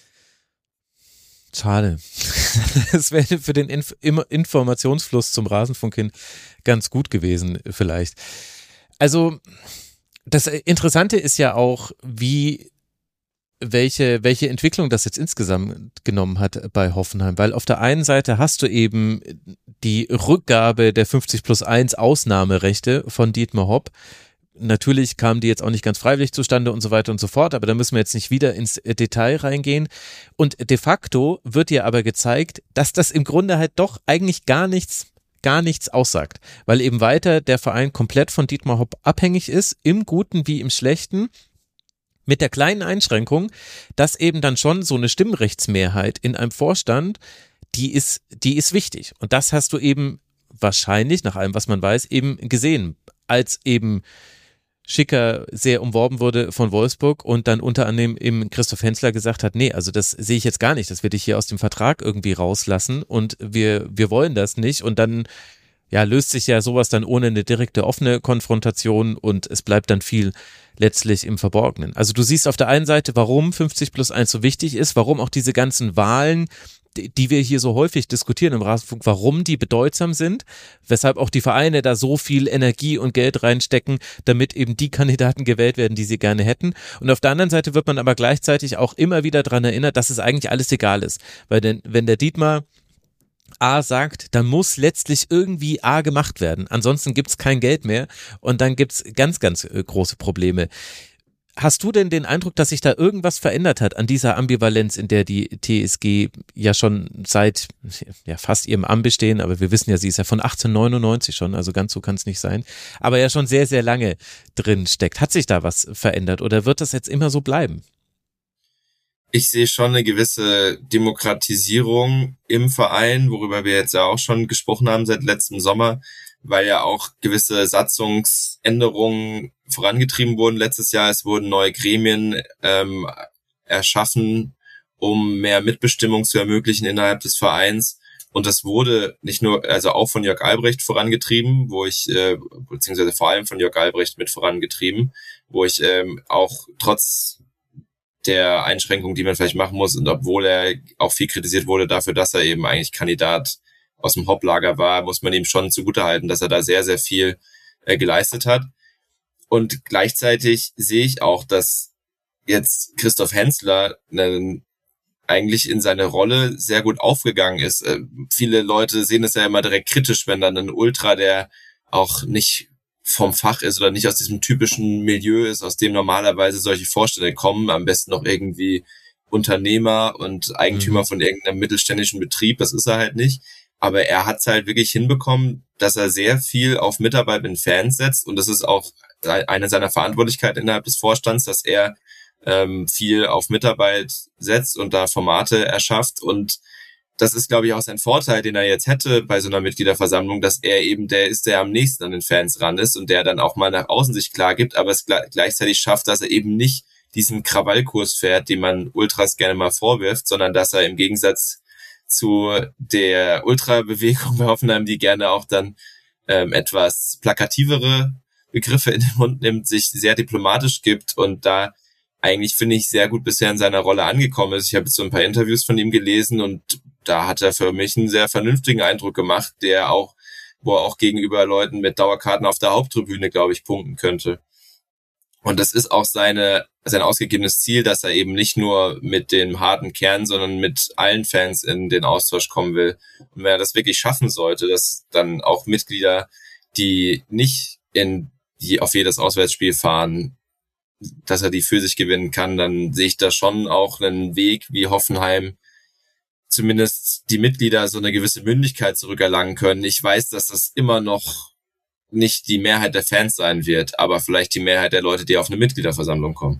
Schade. Das wäre für den Informationsfluss zum Rasenfunk hin ganz gut gewesen vielleicht. Also das Interessante ist ja auch, welche Entwicklung das jetzt insgesamt genommen hat bei Hoffenheim, weil auf der einen Seite hast du eben die Rückgabe der 50+1 Ausnahmerechte von Dietmar Hopp. Natürlich kamen die jetzt auch nicht ganz freiwillig zustande und so weiter und so fort, aber da müssen wir jetzt nicht wieder ins Detail reingehen. Und de facto wird dir aber gezeigt, dass das im Grunde halt doch eigentlich gar nichts aussagt, weil eben weiter der Verein komplett von Dietmar Hopp abhängig ist, im Guten wie im Schlechten, mit der kleinen Einschränkung, dass eben dann schon so eine Stimmrechtsmehrheit in einem Vorstand, die ist wichtig. Und das hast du eben wahrscheinlich, nach allem, was man weiß, eben gesehen, als eben Schicker sehr umworben wurde von Wolfsburg und dann unter anderem eben Christoph Hensler gesagt hat, nee, also das sehe ich jetzt gar nicht, das werde ich hier aus dem Vertrag irgendwie rauslassen und wir wollen das nicht und dann löst sich ja sowas dann ohne eine direkte offene Konfrontation und es bleibt dann viel letztlich im Verborgenen. Also du siehst auf der einen Seite, warum 50+1 so wichtig ist, warum auch diese ganzen Wahlen, die wir hier so häufig diskutieren im Rasenfunk, warum die bedeutsam sind, weshalb auch die Vereine da so viel Energie und Geld reinstecken, damit eben die Kandidaten gewählt werden, die sie gerne hätten. Und auf der anderen Seite wird man aber gleichzeitig auch immer wieder daran erinnert, dass es eigentlich alles egal ist. Weil denn, wenn der Dietmar A sagt, dann muss letztlich irgendwie A gemacht werden. Ansonsten gibt's kein Geld mehr und dann gibt's ganz, ganz große Probleme. Hast du denn den Eindruck, dass sich da irgendwas verändert hat an dieser Ambivalenz, in der die TSG ja schon seit fast ihrem Anbestehen, aber wir wissen ja, sie ist ja von 1899 schon, also ganz so kann es nicht sein, aber ja schon sehr, sehr lange drin steckt. Hat sich da was verändert oder wird das jetzt immer so bleiben? Ich sehe schon eine gewisse Demokratisierung im Verein, worüber wir jetzt ja auch schon gesprochen haben seit letztem Sommer, weil ja auch gewisse Satzungsänderungen vorangetrieben wurden letztes Jahr. Es wurden neue Gremien erschaffen, um mehr Mitbestimmung zu ermöglichen innerhalb des Vereins. Und das wurde nicht nur, also auch von Jörg Albrecht vorangetrieben, beziehungsweise vor allem von Jörg Albrecht mit vorangetrieben, wo ich auch trotz der Einschränkungen, die man vielleicht machen muss, und obwohl er auch viel kritisiert wurde dafür, dass er eben eigentlich Kandidat aus dem Hop-Lager war, muss man ihm schon zugutehalten, dass er da sehr, sehr viel geleistet hat. Und gleichzeitig sehe ich auch, dass jetzt Christoph Hensler eigentlich in seine Rolle sehr gut aufgegangen ist. Viele Leute sehen es ja immer direkt kritisch, wenn dann ein Ultra, der auch nicht vom Fach ist oder nicht aus diesem typischen Milieu ist, aus dem normalerweise solche Vorstände kommen, am besten noch irgendwie Unternehmer und Eigentümer von irgendeinem mittelständischen Betrieb, das ist er halt nicht. Aber er hat es halt wirklich hinbekommen, dass er sehr viel auf Mitarbeit mit Fans setzt und das ist auch eine seiner Verantwortlichkeiten innerhalb des Vorstands, dass er viel auf Mitarbeit setzt und da Formate erschafft und das ist, glaube ich, auch sein Vorteil, den er jetzt hätte bei so einer Mitgliederversammlung, dass er eben der ist, der am nächsten an den Fans ran ist und der dann auch mal nach außen sich klar gibt, aber es gleichzeitig schafft, dass er eben nicht diesen Krawallkurs fährt, den man Ultras gerne mal vorwirft, sondern dass er im Gegensatz zu der Ultra-Bewegung bei Hoffenheim, die gerne auch dann etwas plakativere Begriffe in den Mund nimmt, sich sehr diplomatisch gibt und da eigentlich, finde ich, sehr gut bisher in seiner Rolle angekommen ist. Ich habe jetzt so ein paar Interviews von ihm gelesen und da hat er für mich einen sehr vernünftigen Eindruck gemacht, wo er auch gegenüber Leuten mit Dauerkarten auf der Haupttribüne, glaube ich, punkten könnte. Und das ist auch sein ausgegebenes Ziel, dass er eben nicht nur mit dem harten Kern, sondern mit allen Fans in den Austausch kommen will. Und wenn er das wirklich schaffen sollte, dass dann auch Mitglieder, die nicht auf jedes Auswärtsspiel fahren, dass er die für sich gewinnen kann, dann sehe ich da schon auch einen Weg, wie Hoffenheim zumindest die Mitglieder so eine gewisse Mündigkeit zurückerlangen können. Ich weiß, dass das immer noch nicht die Mehrheit der Fans sein wird, aber vielleicht die Mehrheit der Leute, die auf eine Mitgliederversammlung kommen.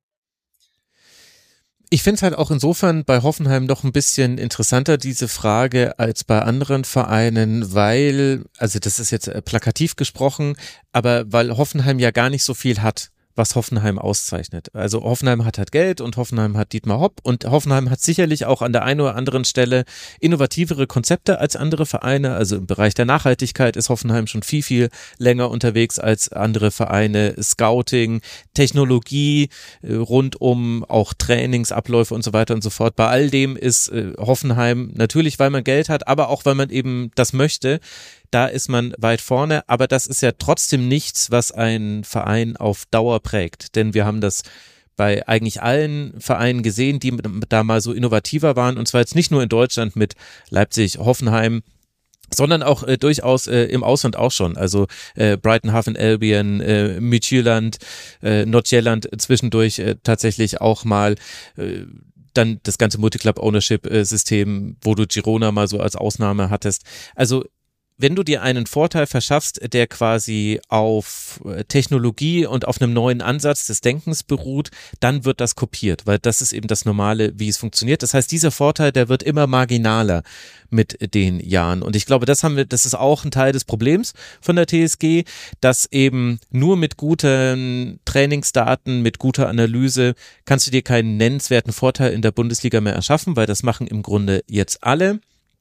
Ich finde es halt auch insofern bei Hoffenheim noch ein bisschen interessanter, diese Frage, als bei anderen Vereinen, weil, also das ist jetzt plakativ gesprochen, aber weil Hoffenheim ja gar nicht so viel hat, was Hoffenheim auszeichnet. Also Hoffenheim hat halt Geld und Hoffenheim hat Dietmar Hopp und Hoffenheim hat sicherlich auch an der einen oder anderen Stelle innovativere Konzepte als andere Vereine. Also im Bereich der Nachhaltigkeit ist Hoffenheim schon viel, viel länger unterwegs als andere Vereine. Scouting, Technologie, rund um auch Trainingsabläufe und so weiter und so fort. Bei all dem ist Hoffenheim natürlich, weil man Geld hat, aber auch, weil man eben das möchte. Da ist man weit vorne, aber das ist ja trotzdem nichts, was einen Verein auf Dauer prägt, denn wir haben das bei eigentlich allen Vereinen gesehen, die da mal so innovativer waren und zwar jetzt nicht nur in Deutschland mit Leipzig, Hoffenheim, sondern auch durchaus im Ausland auch schon, also Brighton Hove Albion, Midtjylland, Nordjylland zwischendurch tatsächlich auch mal dann das ganze Multiclub-Ownership-System, wo du Girona mal so als Ausnahme hattest, also wenn du dir einen Vorteil verschaffst, der quasi auf Technologie und auf einem neuen Ansatz des Denkens beruht, dann wird das kopiert, weil das ist eben das Normale, wie es funktioniert. Das heißt, dieser Vorteil, der wird immer marginaler mit den Jahren. Und ich glaube, das ist auch ein Teil des Problems von der TSG, dass eben nur mit guten Trainingsdaten, mit guter Analyse kannst du dir keinen nennenswerten Vorteil in der Bundesliga mehr erschaffen, weil das machen im Grunde jetzt alle.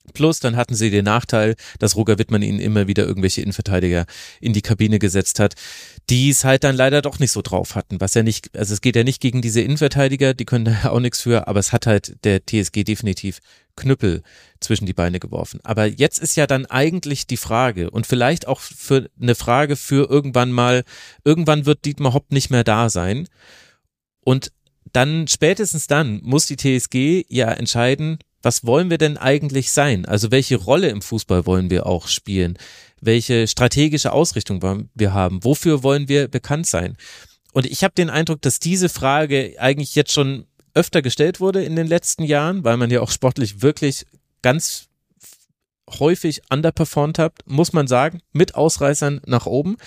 Plus, dann hatten sie den Nachteil, dass Roger Wittmann ihnen immer wieder irgendwelche Innenverteidiger in die Kabine gesetzt hat, die es halt dann leider doch nicht so drauf hatten. Was ja nicht, also es geht ja nicht gegen diese Innenverteidiger, die können da ja auch nichts für, aber es hat halt der TSG definitiv Knüppel zwischen die Beine geworfen. Aber jetzt ist ja dann eigentlich die Frage und vielleicht auch für eine Frage für irgendwann wird Dietmar Hopp nicht mehr da sein und dann, spätestens dann, muss die TSG ja entscheiden, was wollen wir denn eigentlich sein? Also welche Rolle im Fußball wollen wir auch spielen? Welche strategische Ausrichtung wollen wir haben? Wofür wollen wir bekannt sein? Und ich habe den Eindruck, dass diese Frage eigentlich jetzt schon öfter gestellt wurde in den letzten Jahren, weil man ja auch sportlich wirklich ganz häufig underperformed hat, muss man sagen, mit Ausreißern nach oben.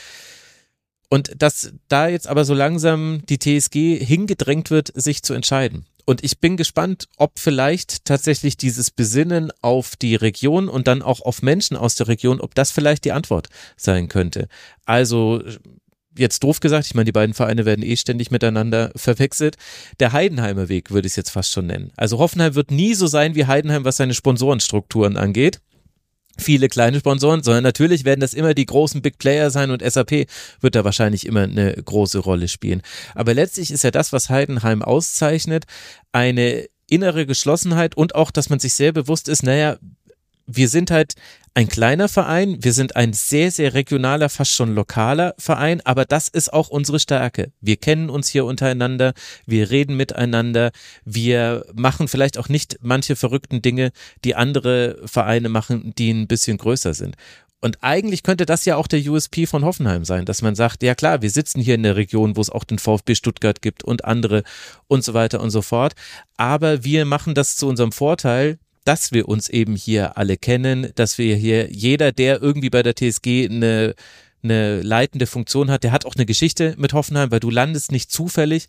Und dass da jetzt aber so langsam die TSG hingedrängt wird, sich zu entscheiden. Und ich bin gespannt, ob vielleicht tatsächlich dieses Besinnen auf die Region und dann auch auf Menschen aus der Region, ob das vielleicht die Antwort sein könnte. Also jetzt doof gesagt, ich meine, die beiden Vereine werden ständig miteinander verwechselt. Der Heidenheimer Weg würde ich es jetzt fast schon nennen. Also Hoffenheim wird nie so sein wie Heidenheim, was seine Sponsorenstrukturen angeht. Viele kleine Sponsoren, sondern natürlich werden das immer die großen Big Player sein und SAP wird da wahrscheinlich immer eine große Rolle spielen. Aber letztlich ist ja das, was Heidenheim auszeichnet, eine innere Geschlossenheit und auch, dass man sich sehr bewusst ist, naja, wir sind halt ein kleiner Verein, wir sind ein sehr, sehr regionaler, fast schon lokaler Verein, aber das ist auch unsere Stärke. Wir kennen uns hier untereinander, wir reden miteinander, wir machen vielleicht auch nicht manche verrückten Dinge, die andere Vereine machen, die ein bisschen größer sind. Und eigentlich könnte das ja auch der USP von Hoffenheim sein, dass man sagt, ja klar, wir sitzen hier in der Region, wo es auch den VfB Stuttgart gibt und andere und so weiter und so fort, aber wir machen das zu unserem Vorteil, dass wir uns eben hier alle kennen, dass wir hier, jeder, der irgendwie bei der TSG eine leitende Funktion hat, der hat auch eine Geschichte mit Hoffenheim, weil du landest nicht zufällig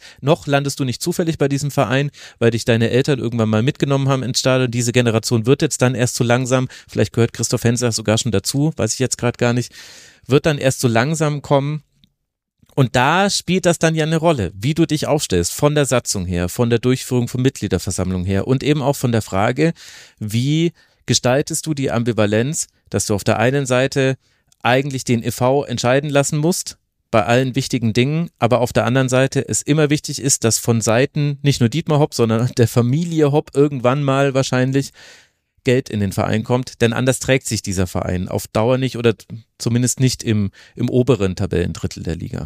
bei diesem Verein, weil dich deine Eltern irgendwann mal mitgenommen haben ins Stadion. Diese Generation wird jetzt dann erst so langsam, vielleicht gehört Christoph Hensler sogar schon dazu, weiß ich jetzt gerade gar nicht, wird dann erst so langsam kommen. Und da spielt das dann ja eine Rolle, wie du dich aufstellst, von der Satzung her, von der Durchführung von Mitgliederversammlung her und eben auch von der Frage, wie gestaltest du die Ambivalenz, dass du auf der einen Seite eigentlich den e.V. entscheiden lassen musst, bei allen wichtigen Dingen, aber auf der anderen Seite es immer wichtig ist, dass von Seiten nicht nur Dietmar Hopp, sondern der Familie Hopp irgendwann mal wahrscheinlich Geld in den Verein kommt, denn anders trägt sich dieser Verein auf Dauer nicht oder zumindest nicht im oberen Tabellendrittel der Liga.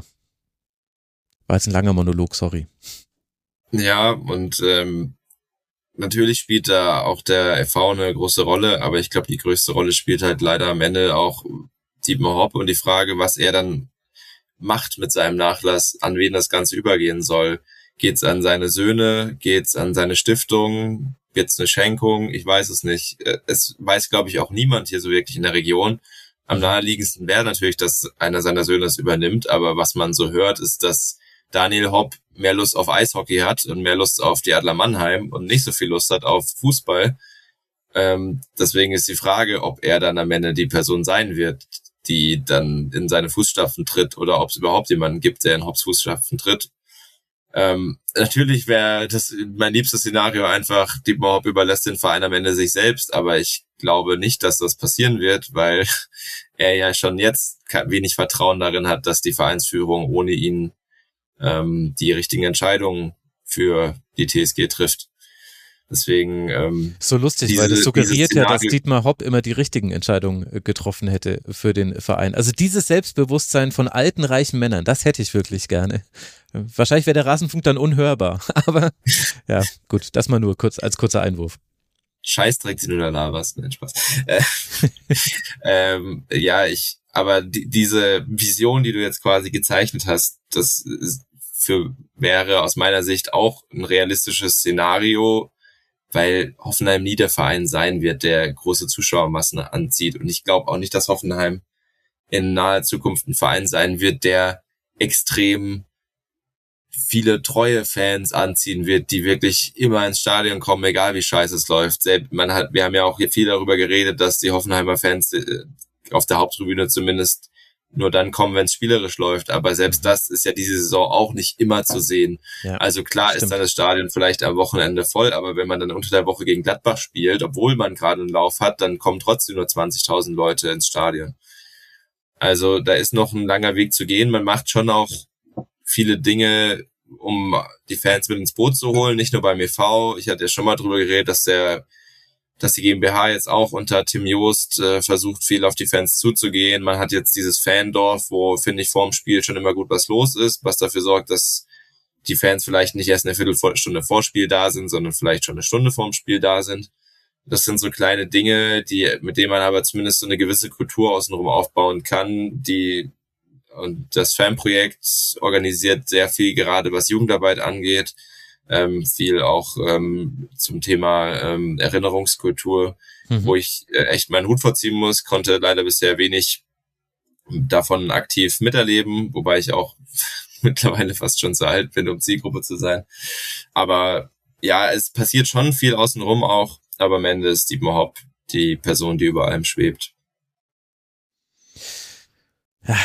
War jetzt ein langer Monolog, sorry. Ja, und natürlich spielt da auch der FV eine große Rolle, aber ich glaube, die größte Rolle spielt halt leider am Ende auch Dietmar Hopp und die Frage, was er dann macht mit seinem Nachlass, an wen das Ganze übergehen soll. Geht's an seine Söhne? Geht's an seine Stiftung? Wird's eine Schenkung? Ich weiß es nicht. Es weiß, glaube ich, auch niemand hier so wirklich in der Region. Am naheliegendsten wäre natürlich, dass einer seiner Söhne es übernimmt, aber was man so hört, ist, dass Daniel Hopp mehr Lust auf Eishockey hat und mehr Lust auf die Adler Mannheim und nicht so viel Lust hat auf Fußball. Deswegen ist die Frage, ob er dann am Ende die Person sein wird, die dann in seine Fußstapfen tritt oder ob es überhaupt jemanden gibt, der in Hopps Fußstapfen tritt. Natürlich wäre das mein liebstes Szenario einfach, Dietmar Hopp überlässt den Verein am Ende sich selbst, aber ich glaube nicht, dass das passieren wird, weil er ja schon jetzt wenig Vertrauen darin hat, dass die Vereinsführung ohne ihn die richtigen Entscheidungen für die TSG trifft. Deswegen so lustig, weil das suggeriert ja, dass Dietmar Hopp immer die richtigen Entscheidungen getroffen hätte für den Verein. Also dieses Selbstbewusstsein von alten, reichen Männern, das hätte ich wirklich gerne. Wahrscheinlich wäre der Rasenfunk dann unhörbar, aber ja, gut, das mal nur kurz als kurzer Einwurf. Scheißdreck, den du da laberst, nein, Spaß. Aber diese Vision, die du jetzt quasi gezeichnet hast, das wäre aus meiner Sicht auch ein realistisches Szenario, weil Hoffenheim nie der Verein sein wird, der große Zuschauermassen anzieht. Und ich glaube auch nicht, dass Hoffenheim in naher Zukunft ein Verein sein wird, der extrem viele treue Fans anziehen wird, die wirklich immer ins Stadion kommen, egal wie scheiße es läuft. Wir haben ja auch hier viel darüber geredet, dass die Hoffenheimer Fans auf der Haupttribüne zumindest nur dann kommen, wenn es spielerisch läuft. Aber selbst das ist ja diese Saison auch nicht immer zu sehen. Ja, also klar stimmt. ist dann das Stadion vielleicht am Wochenende voll, aber wenn man dann unter der Woche gegen Gladbach spielt, obwohl man gerade einen Lauf hat, dann kommen trotzdem nur 20.000 Leute ins Stadion. Also da ist noch ein langer Weg zu gehen. Man macht schon auch viele Dinge, um die Fans mit ins Boot zu holen, nicht nur beim e.V. Ich hatte ja schon mal drüber geredet, dass die GmbH jetzt auch unter Tim Joost versucht, viel auf die Fans zuzugehen. Man hat jetzt dieses Fandorf, wo, finde ich, vorm Spiel schon immer gut was los ist, was dafür sorgt, dass die Fans vielleicht nicht erst eine Viertelstunde vor Spiel da sind, sondern vielleicht schon eine Stunde vorm Spiel da sind. Das sind so kleine Dinge, mit denen man aber zumindest so eine gewisse Kultur außenrum aufbauen kann, und das Fanprojekt organisiert sehr viel, gerade was Jugendarbeit angeht, viel auch zum Thema Erinnerungskultur, wo ich echt meinen Hut vorziehen muss, konnte leider bisher wenig davon aktiv miterleben, wobei ich auch mittlerweile fast schon zu alt bin, um Zielgruppe zu sein. Aber ja, es passiert schon viel außenrum auch, aber am Ende ist Dietmar Hopp die Person, die über allem schwebt. Ja,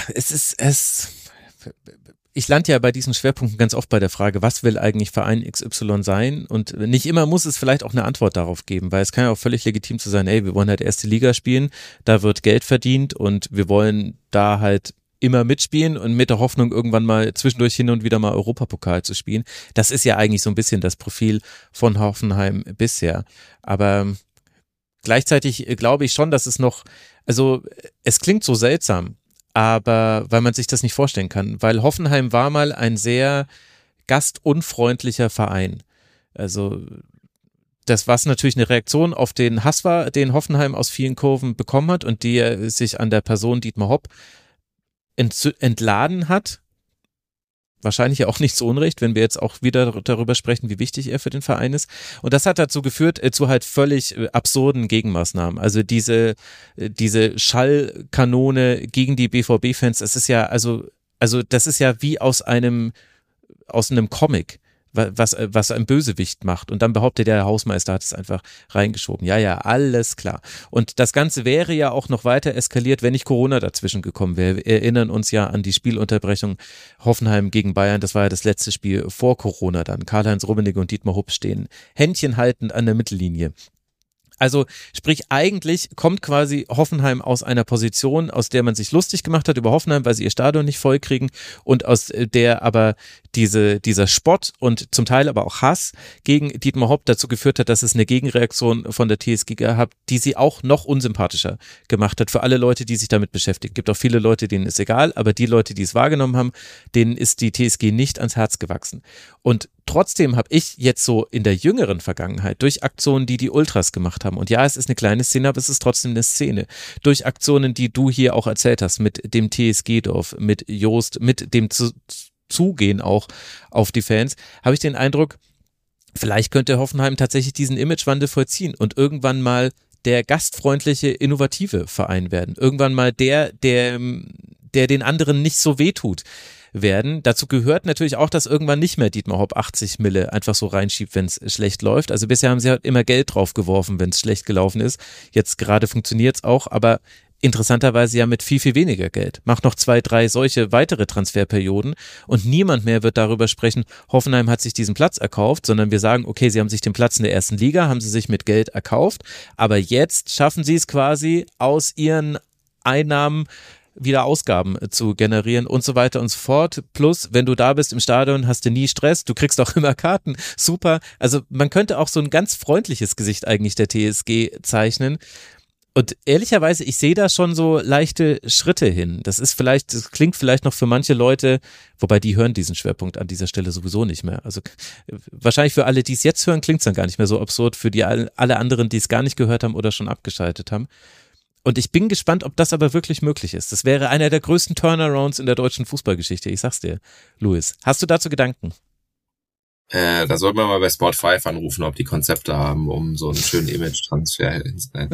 ich lande ja bei diesen Schwerpunkten ganz oft bei der Frage, was will eigentlich Verein XY sein? Und nicht immer muss es vielleicht auch eine Antwort darauf geben, weil es kann ja auch völlig legitim zu sein, wir wollen halt erste Liga spielen, da wird Geld verdient und wir wollen da halt immer mitspielen und mit der Hoffnung, irgendwann mal zwischendurch hin und wieder mal Europapokal zu spielen. Das ist ja eigentlich so ein bisschen das Profil von Hoffenheim bisher. Aber gleichzeitig glaube ich schon, dass es klingt so seltsam, aber weil man sich das nicht vorstellen kann, weil Hoffenheim war mal ein sehr gastunfreundlicher Verein. Also das, was natürlich eine Reaktion auf den Hass war, den Hoffenheim aus vielen Kurven bekommen hat und die sich an der Person Dietmar Hopp entladen hat. Wahrscheinlich ja auch nicht zu Unrecht, wenn wir jetzt auch wieder darüber sprechen, wie wichtig er für den Verein ist. Und das hat dazu geführt, zu halt völlig absurden Gegenmaßnahmen. Also diese Schallkanone gegen die BVB-Fans, das ist ja, also das ist ja wie aus einem Comic, was ein Bösewicht macht. Und dann behauptet der Hausmeister hat es einfach reingeschoben. Ja, alles klar. Und das Ganze wäre ja auch noch weiter eskaliert, wenn nicht Corona dazwischen gekommen wäre. Wir erinnern uns ja an die Spielunterbrechung Hoffenheim gegen Bayern. Das war ja das letzte Spiel vor Corona dann. Karl-Heinz Rummenigge und Dietmar Hopp stehen Händchen haltend an der Mittellinie. Also sprich, eigentlich kommt quasi Hoffenheim aus einer Position, aus der man sich lustig gemacht hat über Hoffenheim, weil sie ihr Stadion nicht voll kriegen und aus der aber dieser Spott und zum Teil aber auch Hass gegen Dietmar Hopp dazu geführt hat, dass es eine Gegenreaktion von der TSG gab, die sie auch noch unsympathischer gemacht hat für alle Leute, die sich damit beschäftigen. Es gibt auch viele Leute, denen ist egal, aber die Leute, die es wahrgenommen haben, denen ist die TSG nicht ans Herz gewachsen. Und trotzdem habe ich jetzt so in der jüngeren Vergangenheit durch Aktionen, die Ultras gemacht haben, und ja, es ist eine kleine Szene, aber es ist trotzdem eine Szene, durch Aktionen, die du hier auch erzählt hast, mit dem TSG-Dorf, mit Joost, mit dem Zugehen auch auf die Fans, habe ich den Eindruck, vielleicht könnte Hoffenheim tatsächlich diesen Imagewandel vollziehen und irgendwann mal der gastfreundliche, innovative Verein werden. Irgendwann mal der den anderen nicht so wehtut werden. Dazu gehört natürlich auch, dass irgendwann nicht mehr Dietmar Hopp 80 Mille einfach so reinschiebt, wenn es schlecht läuft. Also bisher haben sie halt immer Geld drauf geworfen, wenn es schlecht gelaufen ist. Jetzt gerade funktioniert es auch, aber interessanterweise ja mit viel, viel weniger Geld. Macht noch 2, 3 solche weitere Transferperioden und niemand mehr wird darüber sprechen, Hoffenheim hat sich diesen Platz erkauft, sondern wir sagen, okay, sie haben sich den Platz in der ersten Liga, haben sie sich mit Geld erkauft, aber jetzt schaffen sie es quasi aus ihren Einnahmen wieder Ausgaben zu generieren und so weiter und so fort. Plus, wenn du da bist im Stadion, hast du nie Stress, du kriegst auch immer Karten, super. Also man könnte auch so ein ganz freundliches Gesicht eigentlich der TSG zeichnen. Und ehrlicherweise, ich sehe da schon so leichte Schritte hin. Das klingt vielleicht noch für manche Leute, wobei die hören diesen Schwerpunkt an dieser Stelle sowieso nicht mehr. Also wahrscheinlich für alle, die es jetzt hören, klingt es dann gar nicht mehr so absurd. Für die alle anderen, die es gar nicht gehört haben oder schon abgeschaltet haben. Und ich bin gespannt, ob das aber wirklich möglich ist. Das wäre einer der größten Turnarounds in der deutschen Fußballgeschichte. Ich sag's dir, Louis. Hast du dazu Gedanken? Da sollten wir mal bei Sport 5 anrufen, ob die Konzepte haben, um so einen schönen Image-Transfer.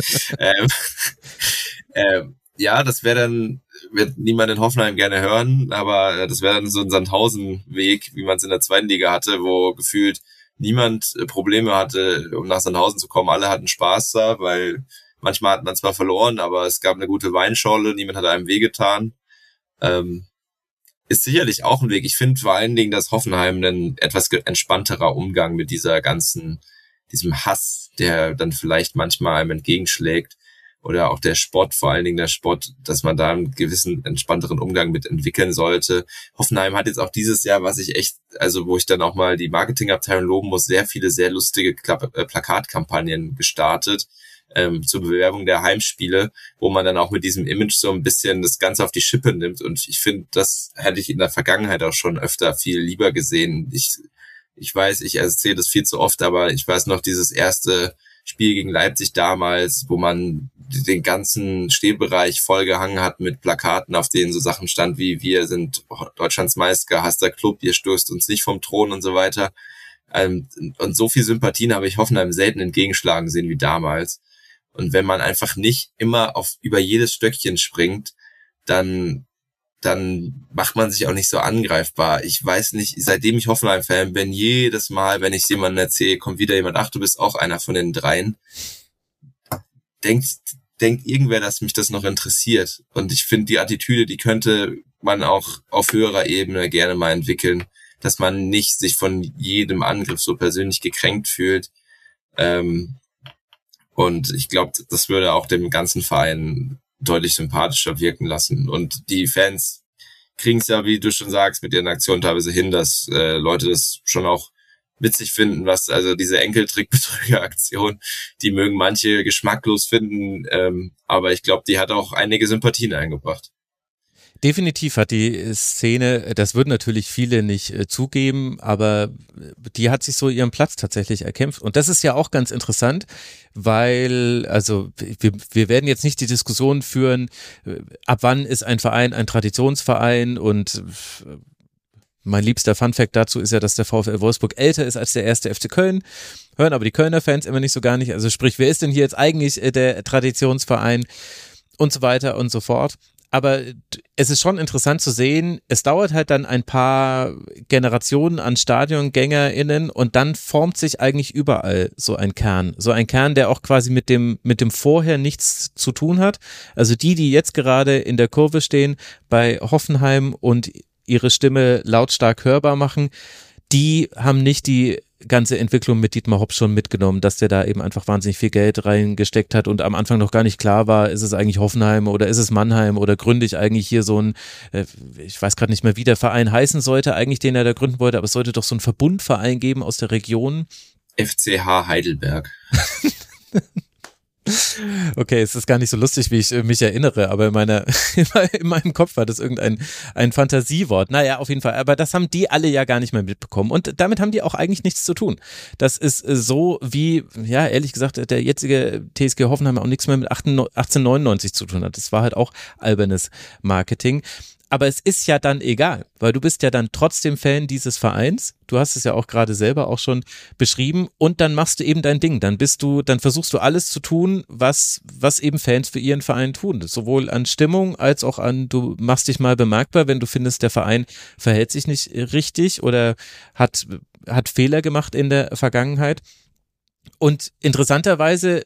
Ja, das wird niemand in Hoffenheim gerne hören, aber das wäre dann so ein Sandhausen-Weg, wie man es in der zweiten Liga hatte, wo gefühlt niemand Probleme hatte, um nach Sandhausen zu kommen. Alle hatten Spaß da, weil manchmal hat man zwar verloren, aber es gab eine gute Weinschorle, niemand hat einem wehgetan. ist sicherlich auch ein Weg. Ich finde vor allen Dingen, dass Hoffenheim ein etwas entspannterer Umgang mit diesem Hass, der dann vielleicht manchmal einem entgegenschlägt, oder auch der Sport, vor allen Dingen der Sport, dass man da einen gewissen entspannteren Umgang mit entwickeln sollte. Hoffenheim hat jetzt auch dieses Jahr, wo ich dann auch mal die Marketingabteilung loben muss, sehr viele sehr lustige Plakatkampagnen gestartet, zur Bewerbung der Heimspiele, wo man dann auch mit diesem Image so ein bisschen das Ganze auf die Schippe nimmt. Und ich finde, das hätte ich in der Vergangenheit auch schon öfter viel lieber gesehen. Ich weiß, ich erzähle das viel zu oft, aber ich weiß noch dieses erste Spiel gegen Leipzig damals, wo man den ganzen Stehbereich vollgehangen hat mit Plakaten, auf denen so Sachen stand wie: wir sind Deutschlands meistgehasster Club, ihr stößt uns nicht vom Thron und so weiter. Und so viel Sympathien habe ich Hoffenheim selten entgegenschlagen sehen wie damals. Und wenn man einfach nicht immer über jedes Stöckchen springt, dann macht man sich auch nicht so angreifbar. Ich weiß nicht, seitdem ich Hoffenheim-Fan bin, jedes Mal, wenn ich es jemandem erzähle, kommt wieder jemand: ach, du bist auch einer von den dreien. Denkt irgendwer, dass mich das noch interessiert. Und ich finde, die Attitüde, die könnte man auch auf höherer Ebene gerne mal entwickeln, dass man nicht sich von jedem Angriff so persönlich gekränkt fühlt. Und ich glaube, das würde auch dem ganzen Verein deutlich sympathischer wirken lassen. Und die Fans kriegen es ja, wie du schon sagst, mit ihren Aktionen teilweise hin, dass Leute das schon auch witzig finden, also diese Enkeltrick-Betrüger-Aktion, die mögen manche geschmacklos finden, aber ich glaube, die hat auch einige Sympathien eingebracht. Definitiv hat die Szene, das würden natürlich viele nicht zugeben, aber die hat sich so ihren Platz tatsächlich erkämpft. Und das ist ja auch ganz interessant, weil, also wir werden jetzt nicht die Diskussion führen, ab wann ist ein Verein ein Traditionsverein, und mein liebster Funfact dazu ist ja, dass der VfL Wolfsburg älter ist als der erste FC Köln. Hören aber die Kölner Fans immer nicht so gar nicht. Also sprich, wer ist denn hier jetzt eigentlich der Traditionsverein und so weiter und so fort. Aber es ist schon interessant zu sehen, es dauert halt dann ein paar Generationen an StadiongängerInnen und dann formt sich eigentlich überall so ein Kern, der auch quasi mit dem Vorher nichts zu tun hat. Also die jetzt gerade in der Kurve stehen bei Hoffenheim und ihre Stimme lautstark hörbar machen, die haben nicht die ganze Entwicklung mit Dietmar Hopp schon mitgenommen, dass der da eben einfach wahnsinnig viel Geld reingesteckt hat und am Anfang noch gar nicht klar war, ist es eigentlich Hoffenheim oder ist es Mannheim oder gründe ich eigentlich hier so ein, ich weiß gerade nicht mehr, wie der Verein heißen sollte, eigentlich den er da gründen wollte, aber es sollte doch so einen Verbundverein geben aus der Region. FCH Heidelberg. Okay, es ist gar nicht so lustig, wie ich mich erinnere, aber in meinem Kopf war das ein Fantasiewort. Naja, auf jeden Fall, aber das haben die alle ja gar nicht mehr mitbekommen und damit haben die auch eigentlich nichts zu tun. Das ist so wie, ja, ehrlich gesagt, der jetzige TSG Hoffenheim auch nichts mehr mit 1899 zu tun hat. Das war halt auch albernes Marketing. Aber es ist ja dann egal, weil du bist ja dann trotzdem Fan dieses Vereins. Du hast es ja auch gerade selber auch schon beschrieben und dann machst du eben dein Ding. Dann versuchst du alles zu tun, was eben Fans für ihren Verein tun. Sowohl an Stimmung als auch du machst dich mal bemerkbar, wenn du findest, der Verein verhält sich nicht richtig oder hat Fehler gemacht in der Vergangenheit. Und interessanterweise,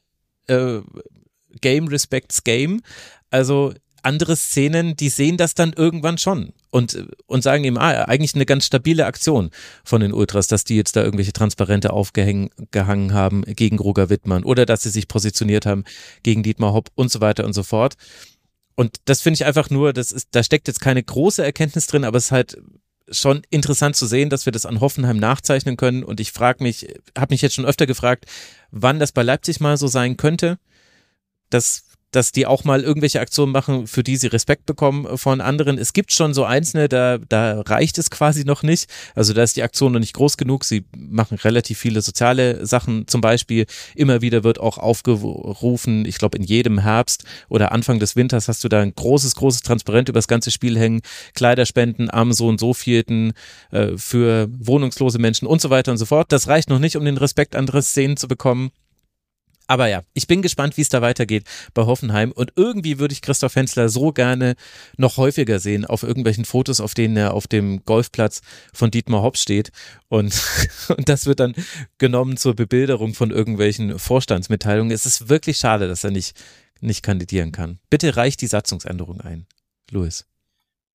Game respects Game. Also andere Szenen, die sehen das dann irgendwann schon und sagen eben, eigentlich eine ganz stabile Aktion von den Ultras, dass die jetzt da irgendwelche Transparente aufgehangen haben gegen Roger Wittmann oder dass sie sich positioniert haben gegen Dietmar Hopp und so weiter und so fort. Und das finde ich einfach nur, da steckt jetzt keine große Erkenntnis drin, aber es ist halt schon interessant zu sehen, dass wir das an Hoffenheim nachzeichnen können und ich habe mich jetzt schon öfter gefragt, wann das bei Leipzig mal so sein könnte, dass die auch mal irgendwelche Aktionen machen, für die sie Respekt bekommen von anderen. Es gibt schon so einzelne, da reicht es quasi noch nicht. Also da ist die Aktion noch nicht groß genug. Sie machen relativ viele soziale Sachen. Zum Beispiel immer wieder wird auch aufgerufen, ich glaube in jedem Herbst oder Anfang des Winters hast du da ein großes Transparent über das ganze Spiel hängen. Kleiderspenden am so und so vielten für wohnungslose Menschen und so weiter und so fort. Das reicht noch nicht, um den Respekt anderer Szenen zu bekommen. Aber ja, ich bin gespannt, wie es da weitergeht bei Hoffenheim und irgendwie würde ich Christoph Hensler so gerne noch häufiger sehen auf irgendwelchen Fotos, auf denen er auf dem Golfplatz von Dietmar Hopp steht und das wird dann genommen zur Bebilderung von irgendwelchen Vorstandsmitteilungen. Es ist wirklich schade, dass er nicht kandidieren kann. Bitte reicht die Satzungsänderung ein, Louis.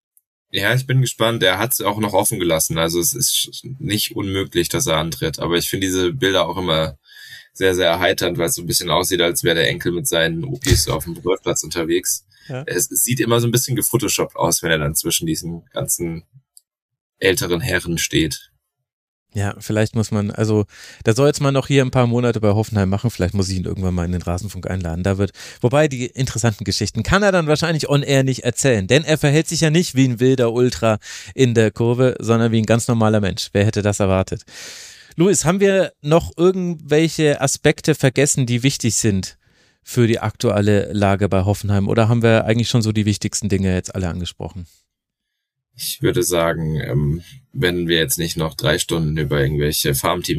Ja, ich bin gespannt. Er hat es auch noch offen gelassen. Also es ist nicht unmöglich, dass er antritt. Aber ich finde diese Bilder auch immer sehr, sehr erheiternd, weil es so ein bisschen aussieht, als wäre der Enkel mit seinen Opis auf dem Golfplatz unterwegs. Ja. Es sieht immer so ein bisschen gefotoshoppt aus, wenn er dann zwischen diesen ganzen älteren Herren steht. Ja, vielleicht muss man, also da soll jetzt mal noch hier ein paar Monate bei Hoffenheim machen, vielleicht muss ich ihn irgendwann mal in den Rasenfunk einladen, wobei die interessanten Geschichten kann er dann wahrscheinlich on air nicht erzählen, denn er verhält sich ja nicht wie ein wilder Ultra in der Kurve, sondern wie ein ganz normaler Mensch. Wer hätte das erwartet? Luis, haben wir noch irgendwelche Aspekte vergessen, die wichtig sind für die aktuelle Lage bei Hoffenheim, oder haben wir eigentlich schon so die wichtigsten Dinge jetzt alle angesprochen? Ich würde sagen, wenn wir jetzt nicht noch 3 Stunden über irgendwelche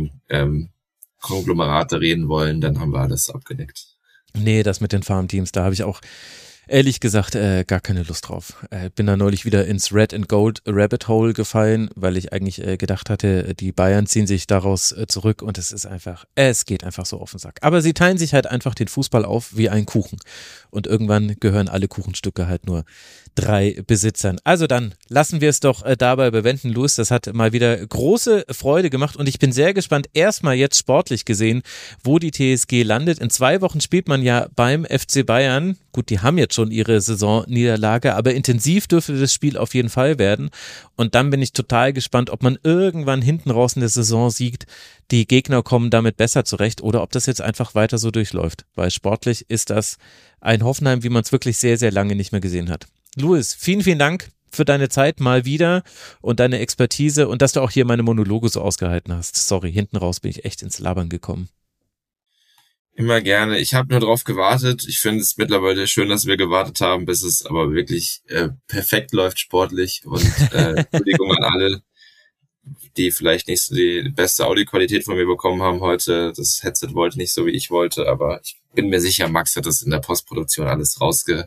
Farmteam-Konglomerate reden wollen, dann haben wir alles abgedeckt. Nee, das mit den Farmteams, da habe ich auch ehrlich gesagt gar keine Lust drauf. Bin da neulich wieder ins Red and Gold Rabbit Hole gefallen, weil ich eigentlich gedacht hatte, die Bayern ziehen sich daraus zurück und es geht einfach so auf den Sack. Aber sie teilen sich halt einfach den Fußball auf wie ein Kuchen und irgendwann gehören alle Kuchenstücke halt nur 3 Besitzern. Also dann lassen wir es doch dabei bewenden, Luis. Das hat mal wieder große Freude gemacht und ich bin sehr gespannt, erstmal jetzt sportlich gesehen, wo die TSG landet. In 2 Wochen spielt man ja beim FC Bayern. Gut, die haben jetzt schon ihre Saisonniederlage, aber intensiv dürfte das Spiel auf jeden Fall werden. Und dann bin ich total gespannt, ob man irgendwann hinten raus in der Saison siegt, die Gegner kommen damit besser zurecht oder ob das jetzt einfach weiter so durchläuft. Weil sportlich ist das ein Hoffenheim, wie man es wirklich sehr, sehr lange nicht mehr gesehen hat. Luis, vielen, vielen Dank für deine Zeit mal wieder und deine Expertise und dass du auch hier meine Monologe so ausgehalten hast. Sorry, hinten raus bin ich echt ins Labern gekommen. Immer gerne. Ich habe nur drauf gewartet. Ich finde es mittlerweile schön, dass wir gewartet haben, bis es aber wirklich perfekt läuft sportlich. Und Entschuldigung an alle, die vielleicht nicht so die beste Audioqualität von mir bekommen haben heute. Das Headset wollte nicht so, wie ich wollte, aber ich bin mir sicher, Max hat das in der Postproduktion alles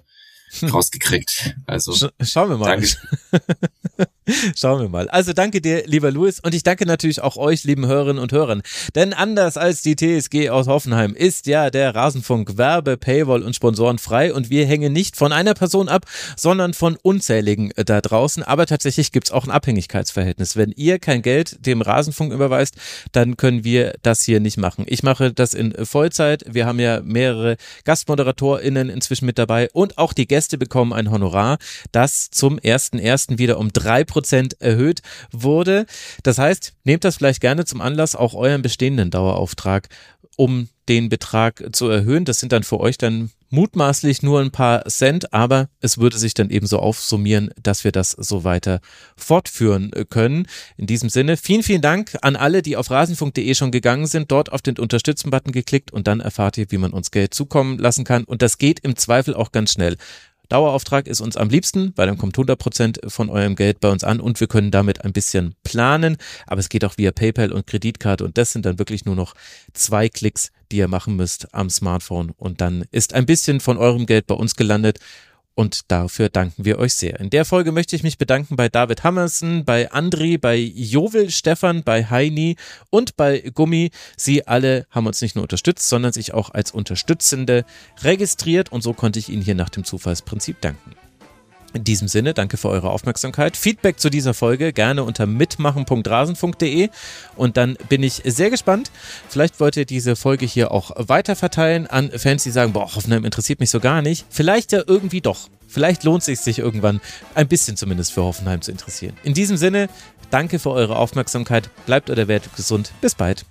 rausgekriegt. Also schauen wir mal. Danke. Schauen wir mal. Also danke dir, lieber Luis, und ich danke natürlich auch euch, lieben Hörerinnen und Hörern. Denn anders als die TSG aus Hoffenheim ist ja der Rasenfunk Werbe-, Paywall- und Sponsoren frei und wir hängen nicht von einer Person ab, sondern von unzähligen da draußen. Aber tatsächlich gibt's auch ein Abhängigkeitsverhältnis. Wenn ihr kein Geld dem Rasenfunk überweist, dann können wir das hier nicht machen. Ich mache das in Vollzeit. Wir haben ja mehrere GastmoderatorInnen inzwischen mit dabei und auch die Gäste bekommen ein Honorar, das zum 1.1. wieder um 3% erhöht wurde. Das heißt, nehmt das vielleicht gerne zum Anlass, auch euren bestehenden Dauerauftrag, um den Betrag zu erhöhen. Das sind dann für euch dann mutmaßlich nur ein paar Cent, aber es würde sich dann eben so aufsummieren, dass wir das so weiter fortführen können. In diesem Sinne, vielen, vielen Dank an alle, die auf rasenfunk.de schon gegangen sind, dort auf den Unterstützen-Button geklickt und dann erfahrt ihr, wie man uns Geld zukommen lassen kann und das geht im Zweifel auch ganz schnell. Dauerauftrag ist uns am liebsten, weil dann kommt 100% von eurem Geld bei uns an und wir können damit ein bisschen planen, aber es geht auch via PayPal und Kreditkarte und das sind dann wirklich nur noch 2 Klicks, die ihr machen müsst am Smartphone und dann ist ein bisschen von eurem Geld bei uns gelandet und dafür danken wir euch sehr. In der Folge möchte ich mich bedanken bei David Hammersen, bei Andri, bei Jovel, Stefan, bei Heini und bei Gummi. Sie alle haben uns nicht nur unterstützt, sondern sich auch als Unterstützende registriert und so konnte ich Ihnen hier nach dem Zufallsprinzip danken. In diesem Sinne, danke für eure Aufmerksamkeit. Feedback zu dieser Folge gerne unter mitmachen.rasenfunk.de und dann bin ich sehr gespannt. Vielleicht wollt ihr diese Folge hier auch weiter verteilen an Fans, die sagen, boah, Hoffenheim interessiert mich so gar nicht. Vielleicht ja irgendwie doch. Vielleicht lohnt es sich irgendwann ein bisschen zumindest für Hoffenheim zu interessieren. In diesem Sinne, danke für eure Aufmerksamkeit. Bleibt oder werdet gesund. Bis bald.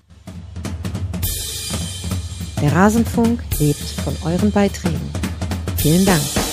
Der Rasenfunk lebt von euren Beiträgen. Vielen Dank.